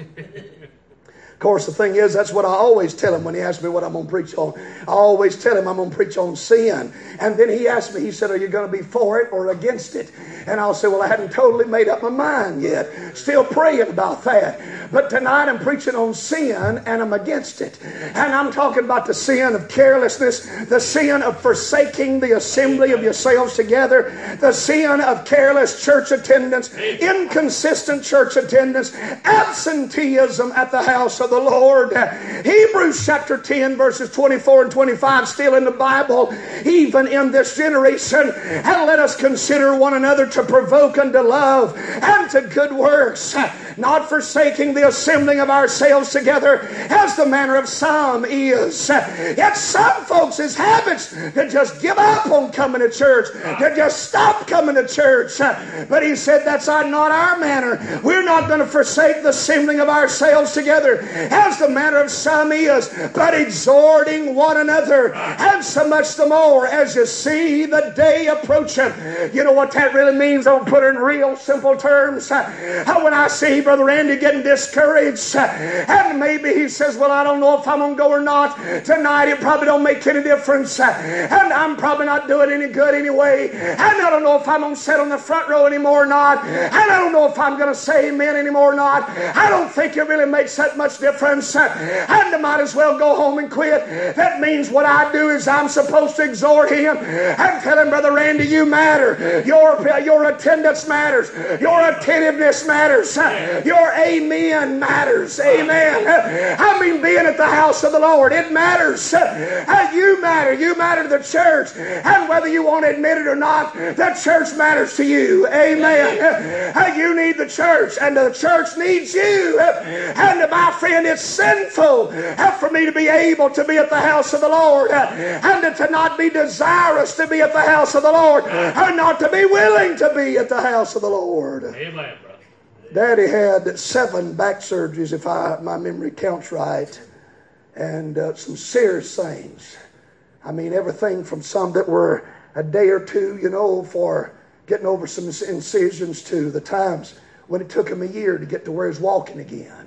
Of course, the thing is, that's what I always tell him when he asks me what I'm going to preach on. I always tell him I'm going to preach on sin. And then he asked me, he said, are you going to be for it or against it? And I'll say, well, I hadn't totally made up my mind yet. Still praying about that. But tonight I'm preaching on sin and I'm against it. And I'm talking about the sin of carelessness, the sin of forsaking the assembly of yourselves together, the sin of careless church attendance, inconsistent church attendance, absenteeism at the house of the Lord. Hebrews chapter 10 verses 24 and 25 still in the Bible. Even in this generation, and let us consider one another to provoke unto love and to good works, not forsaking the assembling of ourselves together as the manner of some is. Yet some folks' habits to just give up on coming to church, to just stop coming to church. But he said that's not our manner. We're not going to forsake the assembling of ourselves together as the manner of some is, but exhorting one another, and so much the more as you see the day approaching. You know what that really means? I'll put it in real simple terms. When I see Brother Randy getting discouraged, and maybe he says, well, I don't know if I'm going to go or not tonight. It probably don't make any difference, and I'm probably not doing any good anyway, and I don't know if I'm going to sit on the front row anymore or not, and I don't know if I'm going to say amen anymore or not. I don't think it really makes that much difference, and I might as well go home and quit. That means what I do is I'm supposed to exhort him and tell him, Brother Randy, you matter. Your attendance matters. Your attentiveness matters. Your amen in matters. Amen. I mean, being at the house of the Lord, it matters. You matter. You matter to the church. And whether you want to admit it or not, the church matters to you. Amen. You need the church, and the church needs you. And my friend, it's sinful for me to be able to be at the house of the Lord and to not be desirous to be at the house of the Lord and not to be willing to be at the house of the Lord. Amen, brother. Daddy had 7 back surgeries, if my memory counts right, and some serious things. I mean, everything from some that were a day or two, for getting over some incisions to the times when it took him a year to get to where he's walking again.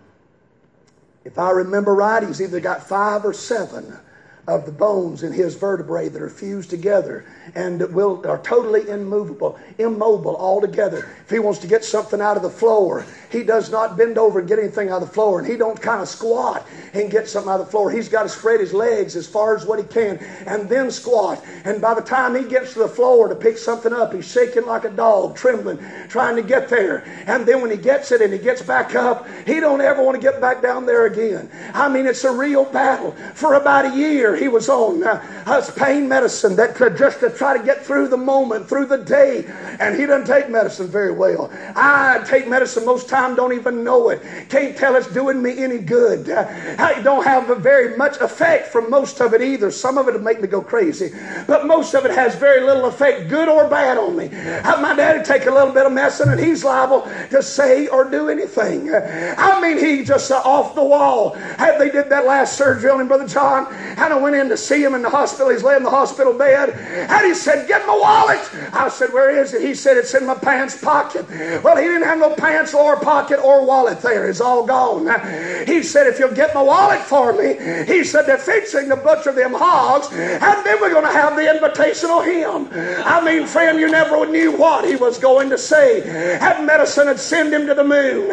If I remember right, he's either got 5 or 7 of the bones in his vertebrae that are fused together and are totally immobile altogether. If he wants to get something out of the floor, he does not bend over and get anything out of the floor, and he don't kind of squat and get something out of the floor. He's got to spread his legs as far as what he can and then squat. And by the time he gets to the floor to pick something up, he's shaking like a dog, trembling, trying to get there. And then when he gets it and he gets back up, he don't ever want to get back down there again. I mean, it's a real battle. For about a year, he was on pain medicine just to try to get through the moment, through the day. And he doesn't take medicine very well. I take medicine most time, don't even know it. Can't tell it's doing me any good. I don't have a very much effect from most of it either. Some of it will make me go crazy. But most of it has very little effect, good or bad, on me. My daddy take a little bit of medicine and he's liable to say or do anything. I mean, he just off the wall. They did that last surgery on him, Brother John, and I went in to see him in the hospital. He's laying in the hospital bed, and he said, "Get my wallet." I said, "Where is it?" He said, "It's in my pants pocket." Well, he didn't have no pants or pocket or wallet there. It's all gone. He said, "If you'll get my wallet for me," he said, "they're fixing to butcher them hogs, and then we're going to have the invitational hymn." I mean, friend, you never knew what he was going to say. That medicine had sent him to the moon.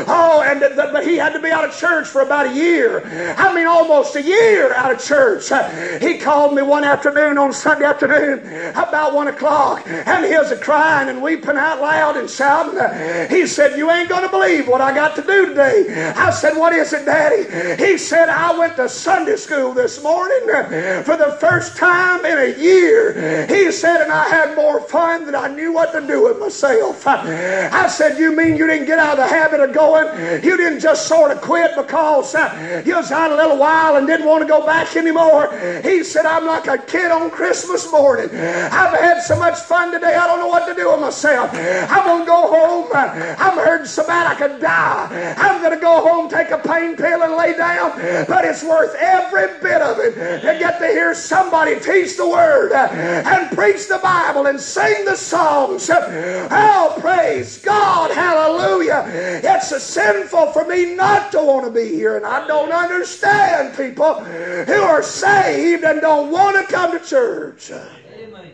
But he had to be out of church for about a year. I mean, almost a year out of church. He called me one afternoon on Sunday afternoon about 1 o'clock, and he was crying and weeping out loud and shouting. He said, "You ain't going to believe what I got to do today." I said, "What is it, Daddy?" He said, "I went to Sunday school this morning for the first time in a year." He said, "And I had more fun than I knew what to do with myself." I said, "You mean you didn't get out of the habit of going? You didn't just sort of quit because you was out a little while and didn't want to go back anymore?" He said, "I'm like a kid on Christmas morning. I've had so much fun today, I don't know what to do with myself. I'm going to go home. I'm hurting so bad I could die. I'm going to go home, take a pain pill and lay down. But it's worth every bit of it to get to hear somebody teach the Word and preach the Bible and sing the songs." Oh, praise God. Hallelujah. It's sinful for me not to want to be here, and I don't understand people who are saved and don't want to come to church. Amen.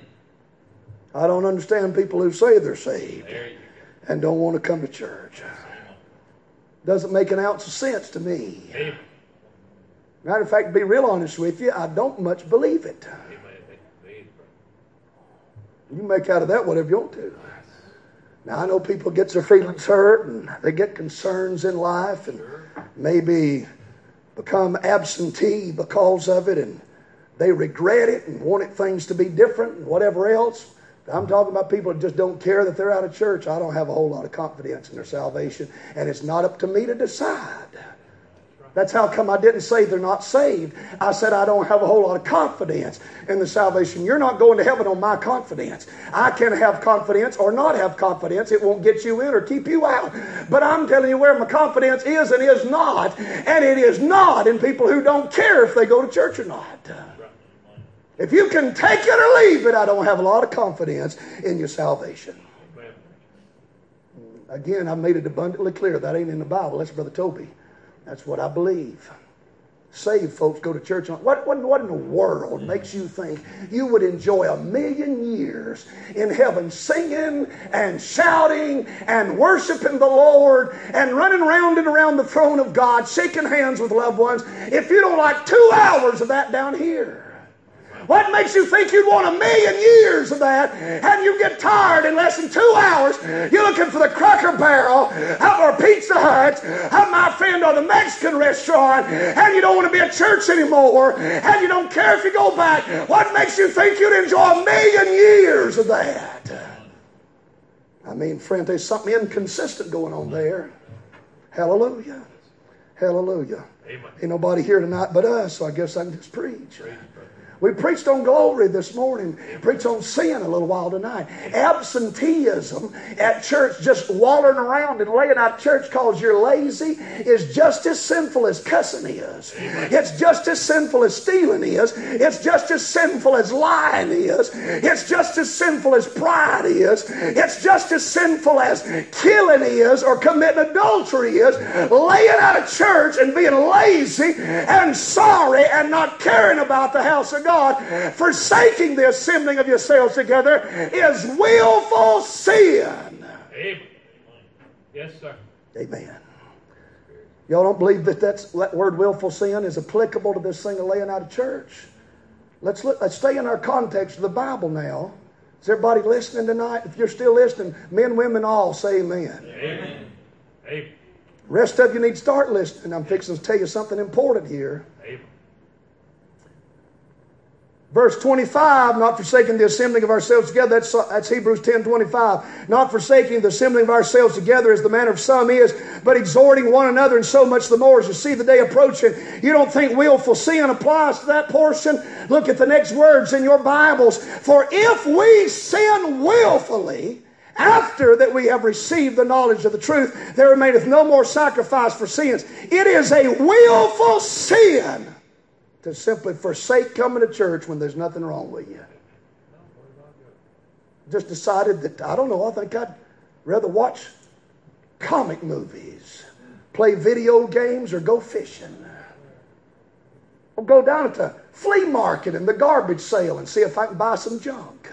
I don't understand people who say they're saved and don't want to come to church. Doesn't make an ounce of sense to me. Amen. Matter of fact, to be real honest with you, I don't much believe it. You make out of that whatever you want to. Now, I know people get their feelings hurt and they get concerns in life and maybe become absentee because of it, and they regret it and wanted things to be different and whatever else. I'm talking about people that just don't care that they're out of church. I don't have a whole lot of confidence in their salvation, and it's not up to me to decide. That's how come I didn't say they're not saved. I said I don't have a whole lot of confidence in the salvation. You're not going to heaven on my confidence. I can have confidence or not have confidence. It won't get you in or keep you out. But I'm telling you where my confidence is and is not. And it is not in people who don't care if they go to church or not. If you can take it or leave it, I don't have a lot of confidence in your salvation. Again, I made it abundantly clear that ain't in the Bible. That's Brother Toby. That's what I believe. Saved folks go to church. What in the world makes you think you would enjoy 1,000,000 years in heaven singing and shouting and worshiping the Lord and running around and around the throne of God, shaking hands with loved ones, if you don't like 2 hours of that down here? What makes you think you'd want 1,000,000 years of that? And you get tired in less than 2 hours. You're looking for the Cracker Barrel or Pizza Hut, my friend, or the Mexican restaurant, and you don't want to be at church anymore, and you don't care if you go back. What makes you think you'd enjoy 1,000,000 years of that? I mean, friend, there's something inconsistent going on there. Hallelujah. Hallelujah. Amen. Ain't nobody here tonight but us, so I guess I can just preach. We preached on glory this morning. Preached on sin a little while tonight. Absenteeism at church, just wandering around and laying out church because you're lazy, is just as sinful as cussing is. It's just as sinful as stealing is. It's just as sinful as lying is. It's just as sinful as pride is. It's just as sinful as killing is or committing adultery is. Laying out of church and being lazy and sorry and not caring about the house of God, forsaking the assembling of yourselves together, is willful sin. Amen. Yes, sir. Amen. Y'all don't believe that word willful sin is applicable to this thing of laying out of church? Let's stay in our context of the Bible now. Is everybody listening tonight? If you're still listening, men, women, all say amen. Amen. Amen. The rest of you need to start listening. I'm fixing to tell you something important here. Amen. Verse 25, not forsaking the assembling of ourselves together. That's Hebrews 10:25. Not forsaking the assembling of ourselves together as the manner of some is, but exhorting one another, and so much the more as you see the day approaching. You don't think willful sin applies to that portion? Look at the next words in your Bibles. For if we sin willfully, after that we have received the knowledge of the truth, there remaineth no more sacrifice for sins. It is a willful sin to simply forsake coming to church when there's nothing wrong with you. Just decided that, I don't know, I think I'd rather watch comic movies, play video games, or go fishing. Or go down at the flea market and the garbage sale and see if I can buy some junk.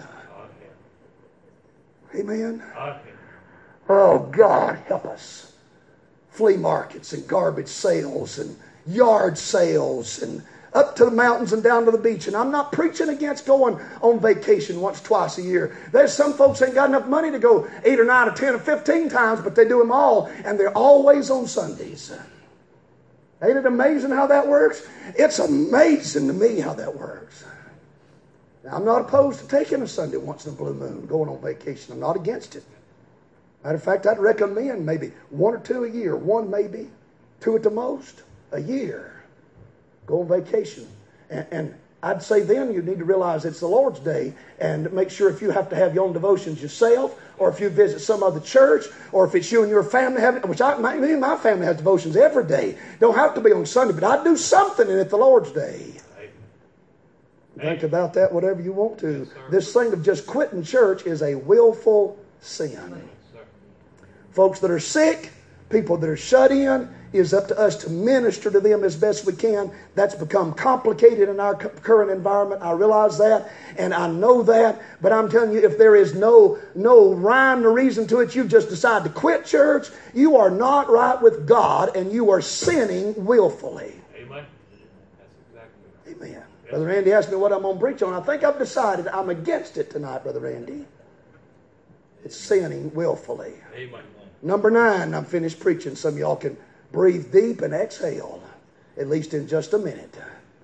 Amen? Oh, God, help us. Flea markets and garbage sales and yard sales and up to the mountains and down to the beach. And I'm not preaching against going on vacation once, twice a year. There's some folks ain't got enough money to go 8 or 9 or 10 or 15 times, but they do them all, and they're always on Sundays. Ain't it amazing how that works? It's amazing to me how that works. Now, I'm not opposed to taking a Sunday once in a blue moon, going on vacation. I'm not against it. Matter of fact, I'd recommend maybe 1 or 2 a year, 1 maybe, 2 at the most, a year. Go on vacation. And I'd say then you need to realize it's the Lord's Day, and make sure if you have to have your own devotions yourself, or if you visit some other church, or if it's you and your family having, which me and my family has devotions every day. Don't have to be on Sunday, but I do something in it the Lord's Day. Think about that whatever you want to. This thing of just quitting church is a willful sin. Folks that are sick, people that are shut in, is up to us to minister to them as best we can. That's become complicated in our current environment. I realize that, and I know that. But I'm telling you, if there is no rhyme or reason to it, you've just decided to quit church, you are not right with God, and you are sinning willfully. Amen. That's exactly right. Amen. Yes. Brother Randy asked me what I'm going to preach on. I think I've decided I'm against it tonight, Brother Randy. It's sinning willfully. Amen. Number 9, I'm finished preaching. Some of y'all can breathe deep and exhale, at least in just a minute.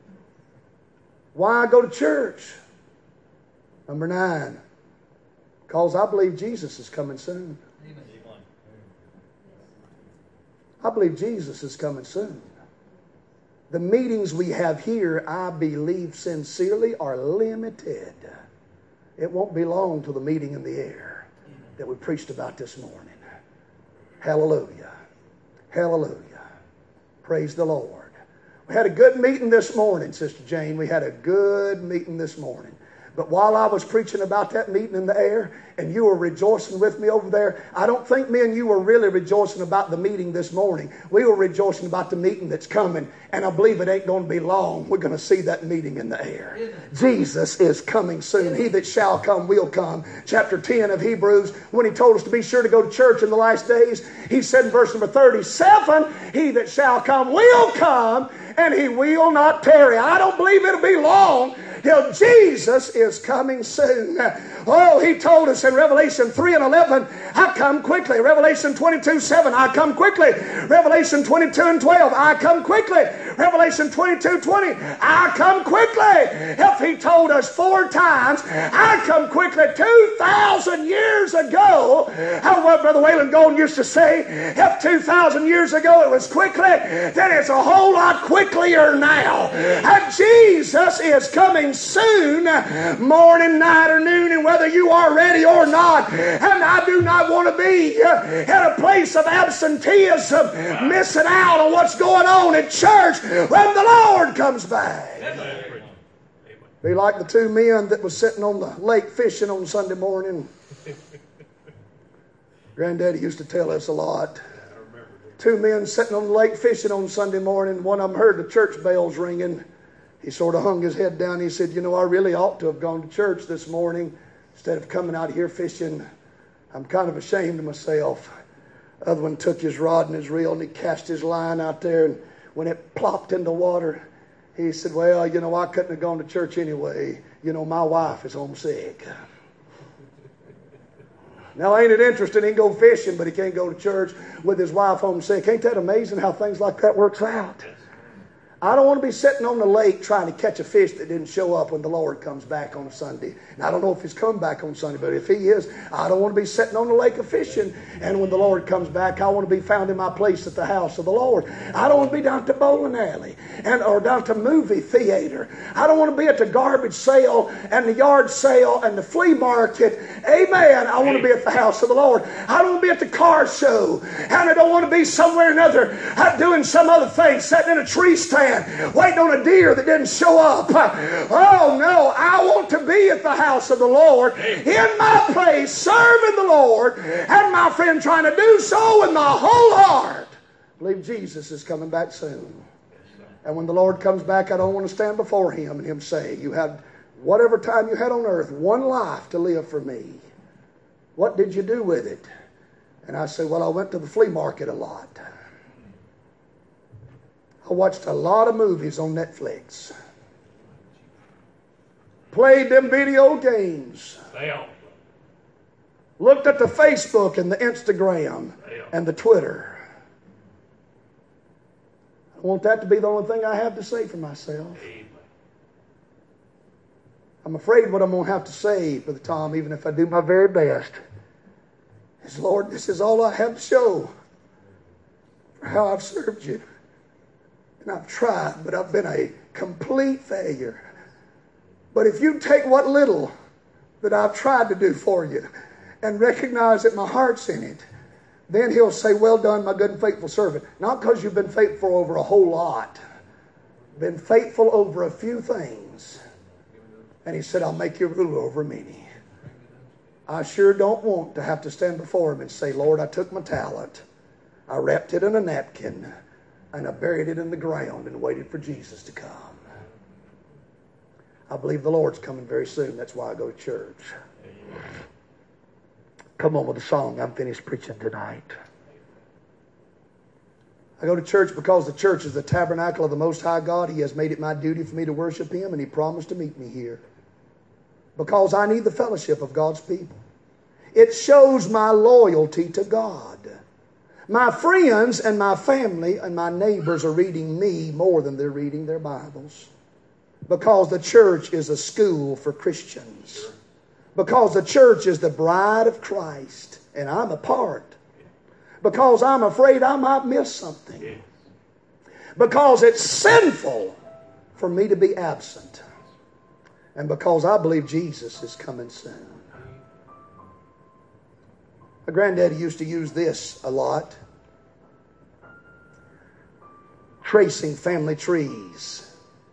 Why go to church? Number 9, because I believe Jesus is coming soon. I believe Jesus is coming soon. The meetings we have here, I believe sincerely, are limited. It won't be long till the meeting in the air that we preached about this morning. Hallelujah. Hallelujah. Praise the Lord. We had a good meeting this morning, Sister Jane. We had a good meeting this morning. But while I was preaching about that meeting in the air, and you were rejoicing with me over there, I don't think me and you were really rejoicing about the meeting this morning. We were rejoicing about the meeting that's coming, and I believe it ain't going to be long. We're going to see that meeting in the air. Jesus is coming soon. He that shall come will come. Chapter 10 of Hebrews, when he told us to be sure to go to church in the last days, he said in verse number 37, he that shall come will come, and he will not tarry. I don't believe it'll be long till Jesus is coming soon. Oh, he told us in Revelation 3:11, I come quickly. Revelation 22:7, I come quickly. Revelation 22:12, I come quickly. Revelation 22:20, I come quickly. If he told us 4 times, I come quickly 2,000 years ago, how what Brother Waylon Golden used to say, if 2,000 years ago it was quickly, then it's a whole lot quicklier now. And Jesus is coming soon, morning, night, or noon, and whether you are ready or not. And I do not want to be in a place of absenteeism, missing out on what's going on at church when the Lord comes back. Be like the 2 men that was sitting on the lake fishing on Sunday morning. Granddaddy used to tell us a lot. 2 men sitting on the lake fishing on Sunday morning. One of them heard the church bells ringing. He sort of hung his head down. He said, you know, I really ought to have gone to church this morning instead of coming out here fishing. I'm kind of ashamed of myself. The other one took his rod and his reel and he cast his line out there. And when it plopped in the water, he said, well, you know, I couldn't have gone to church anyway. You know, my wife is homesick. Now, ain't it interesting? He can go fishing, but he can't go to church with his wife homesick. Ain't that amazing how things like that works out? I don't want to be sitting on the lake trying to catch a fish that didn't show up when the Lord comes back on a Sunday. And I don't know if he's come back on Sunday, but if he is, I don't want to be sitting on the lake of fishing. And when the Lord comes back, I want to be found in my place at the house of the Lord. I don't want to be down at the bowling alley or down to the movie theater. I don't want to be at the garbage sale and the yard sale and the flea market. Amen. I want to be at the house of the Lord. I don't want to be at the car show. And I don't want to be somewhere or another doing some other thing, sitting in a tree stand, waiting on a deer that didn't show up. Oh no, I want to be at the house of the Lord, in my place, serving the Lord, and my friend, trying to do so with my whole heart. I believe Jesus is coming back soon. And when the Lord comes back, I don't want to stand before him and him say, you had whatever time you had on earth, one life to live for me. What did you do with it? And I say, well, I went to the flea market a lot. I watched a lot of movies on Netflix. Played them video games. Looked at the Facebook and the Instagram and the Twitter. I want that to be the only thing I have to say for myself. I'm afraid what I'm going to have to say, Brother Tom, even if I do my very best, is, Lord, this is all I have to show for how I've served you. And I've tried, but I've been a complete failure. But if you take what little that I've tried to do for you and recognize that my heart's in it, then he'll say, well done, my good and faithful servant. Not because you've been faithful over a whole lot. Been faithful over a few things. And he said, I'll make you ruler over many. I sure don't want to have to stand before him and say, Lord, I took my talent, I wrapped it in a napkin, and I buried it in the ground and waited for Jesus to come. I believe the Lord's coming very soon. That's why I go to church. Come on with a song. I'm finished preaching tonight. I go to church because the church is the tabernacle of the Most High God. He has made it my duty for me to worship him, and he promised to meet me here. Because I need the fellowship of God's people. It shows my loyalty to God. My friends and my family and my neighbors are reading me more than they're reading their Bibles. Because the church is a school for Christians. Because the church is the bride of Christ, and I'm a part. Because I'm afraid I might miss something. Because it's sinful for me to be absent. And because I believe Jesus is coming soon. My granddaddy used to use this a lot. Tracing family trees.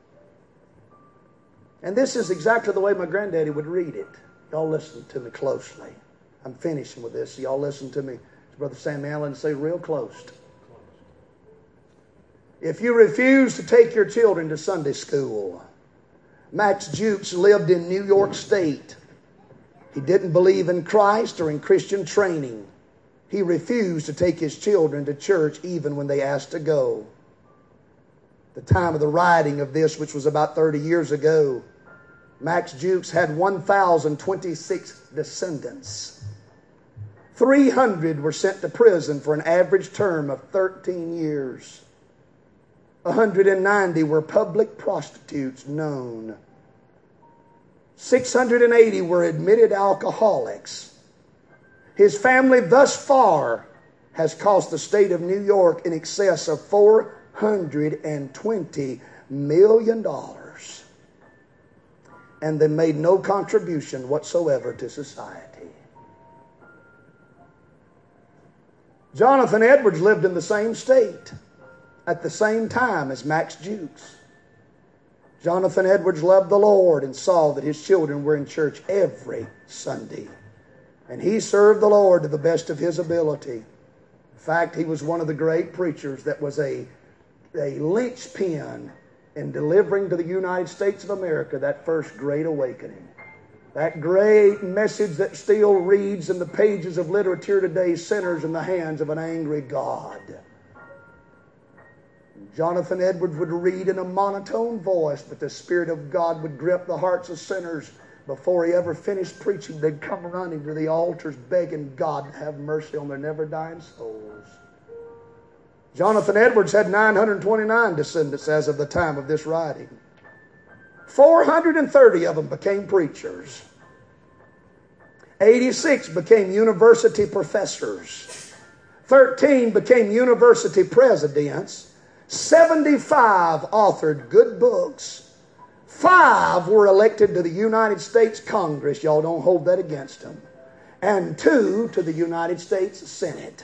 And this is exactly the way my granddaddy would read it. Y'all listen to me closely. I'm finishing with this. So y'all listen to me. Brother Sam Allen say real close. If you refuse to take your children to Sunday school, Max Jukes lived in New York State. He didn't believe in Christ or in Christian training. He refused to take his children to church even when they asked to go. The time of the writing of this, which was about 30 years ago, Max Jukes had 1,026 descendants. 300 were sent to prison for an average term of 13 years. 190 were public prostitutes known. 680 were admitted alcoholics. His family thus far has cost the state of New York in excess of $420 million. And they made no contribution whatsoever to society. Jonathan Edwards lived in the same state at the same time as Max Jukes. Jonathan Edwards loved the Lord and saw that his children were in church every Sunday. And he served the Lord to the best of his ability. In fact, he was one of the great preachers that was a linchpin in delivering to the United States of America that first great awakening. That great message that still reads in the pages of literature today, sinners in the hands of an angry God. Jonathan Edwards would read in a monotone voice, but the Spirit of God would grip the hearts of sinners. Before he ever finished preaching, they'd come running to the altars begging God to have mercy on their never-dying souls. Jonathan Edwards had 929 descendants as of the time of this writing. 430 of them became preachers. 86 became university professors. 13 became university presidents. 75 authored good books. 5 were elected to the United States Congress. Y'all don't hold that against them. And 2 to the United States Senate.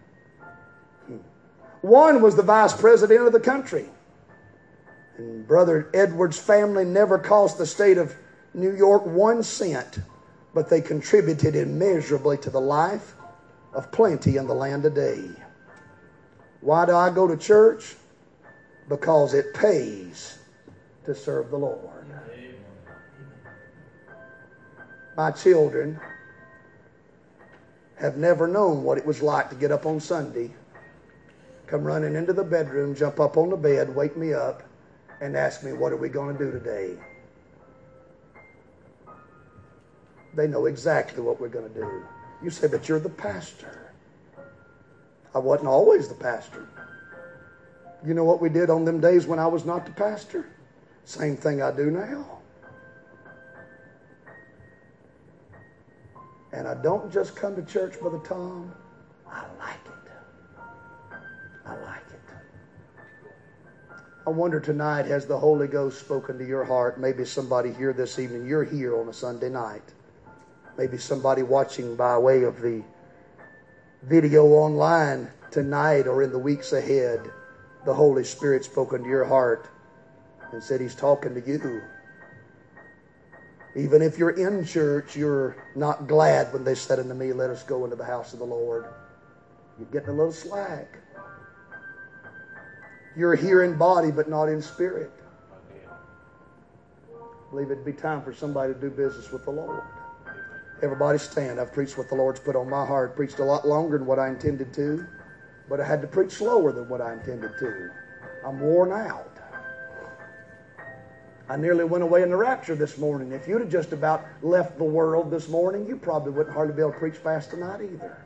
1 was the vice president of the country. And Brother Edwards' family never cost the state of New York 1 cent, but they contributed immeasurably to the life of plenty in the land today. Why do I go to church? Because it pays to serve the Lord. My children have never known what it was like to get up on Sunday, come running into the bedroom, jump up on the bed, wake me up, and ask me, what are we going to do today? They know exactly what we're going to do. You say, but you're the pastor. I wasn't always the pastor. You know what we did on them days when I was not the pastor? Same thing I do now. And I don't just come to church, Brother Tom. I like it. I like it. I wonder tonight, has the Holy Ghost spoken to your heart? Maybe somebody here this evening, you're here on a Sunday night. Maybe somebody watching by way of the video online tonight or in the weeks ahead. The Holy Spirit spoken to your heart and said He's talking to you. Even if you're in church, you're not glad when they said unto me, let us go into the house of the Lord. You're getting a little slack. You're here in body but not in spirit. I believe it'd be time for somebody to do business with the Lord. Everybody stand. I've preached what the Lord's put on my heart. Preached a lot longer than what I intended to, but I had to preach slower than what I intended to. I'm worn out. I nearly went away in the rapture this morning. If you'd have just about left the world this morning, you probably wouldn't hardly be able to preach fast tonight either.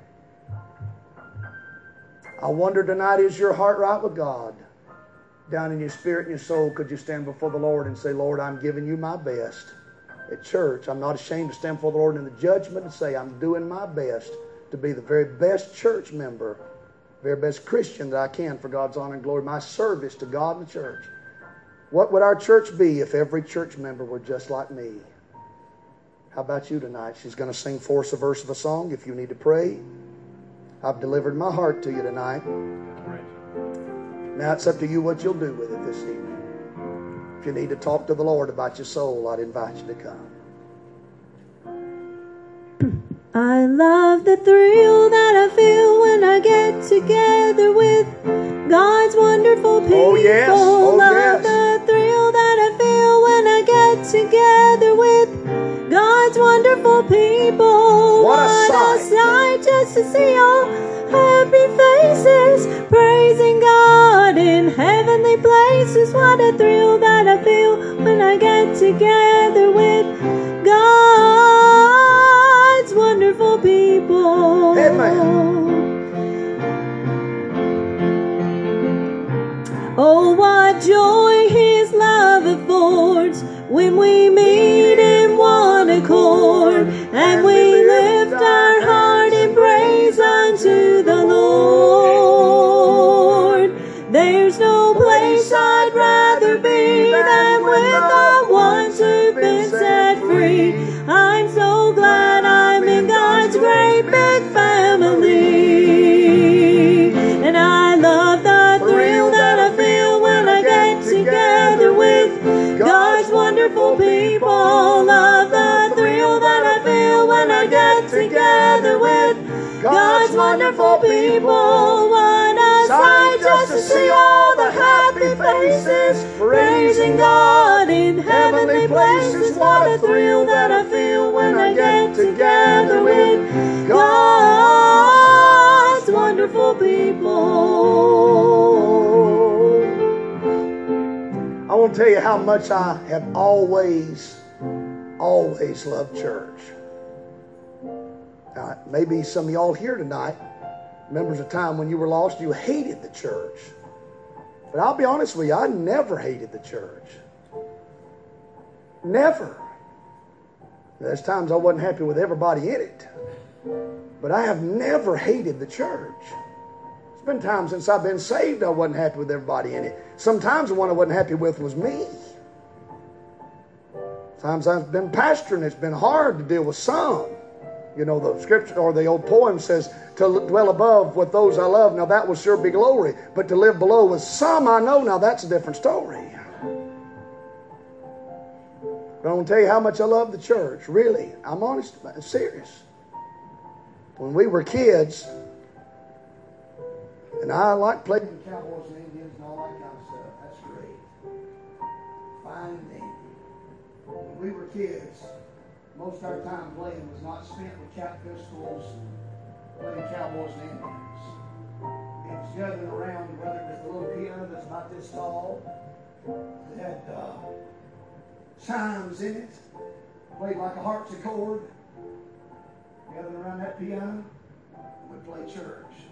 I wonder tonight, is your heart right with God? Down in your spirit and your soul, could you stand before the Lord and say, Lord, I'm giving you my best. At church, I'm not ashamed to stand before the Lord in the judgment and say, I'm doing my best to be the very best church member, very best Christian that I can for God's honor and glory, my service to God and the church. What would our church be if every church member were just like me? How about you tonight? She's going to sing for us a verse of a song. If you need to pray, I've delivered my heart to you tonight. Now it's up to you what you'll do with it this evening. If you need to talk to the Lord about your soul, I'd invite you to come. I love the thrill that I feel when I get together with God's wonderful people. Oh, yes. Oh, love the thrill that I feel when I get together with God's wonderful people. What a sight just to see your happy face. faces, praising God in heavenly places. What a thrill that I feel when I get together with God's wonderful people. Amen. Oh, what joy His love affords when we meet in one accord, and we lift our heart in praise unto the Lord. There's no place I'd rather be than with the ones who've been set free. I'm so glad I'm in God's great big family, and I love the thrill that I feel when I get together with God's wonderful people. Love the thrill that I feel when I get together with God's wonderful people. What a sight just to see all the happy faces, praising God in heavenly places. What a thrill that I feel when I get together with God's wonderful people. I want to tell you how much I have always loved church. Now, maybe some of y'all here tonight remembers a time when you were lost, you hated the church. But I'll be honest with you, I never hated the church. Never. There's times I wasn't happy with everybody in it. But I have never hated the church. It's been times since I've been saved I wasn't happy with everybody in it. Sometimes the one I wasn't happy with was me. Times I've been pastoring, it's been hard to deal with some. You know, the scripture or the old poem says, to dwell above with those I love, now that will sure be glory. But to live below with some I know, now that's a different story. But I want to tell you how much I love the church. Really, I'm honest, I'm serious. When we were kids, and I like playing with Cowboys and Indians and all that kind of stuff. That's great. Fine and dandy. When we were kids, most of our time playing was not spent with cap pistols, playing Cowboys and Indians. It was gathering around, whether it was the little piano that's about this tall, that had chimes in it, played like a harpsichord, gathering around that piano, and we'd play church.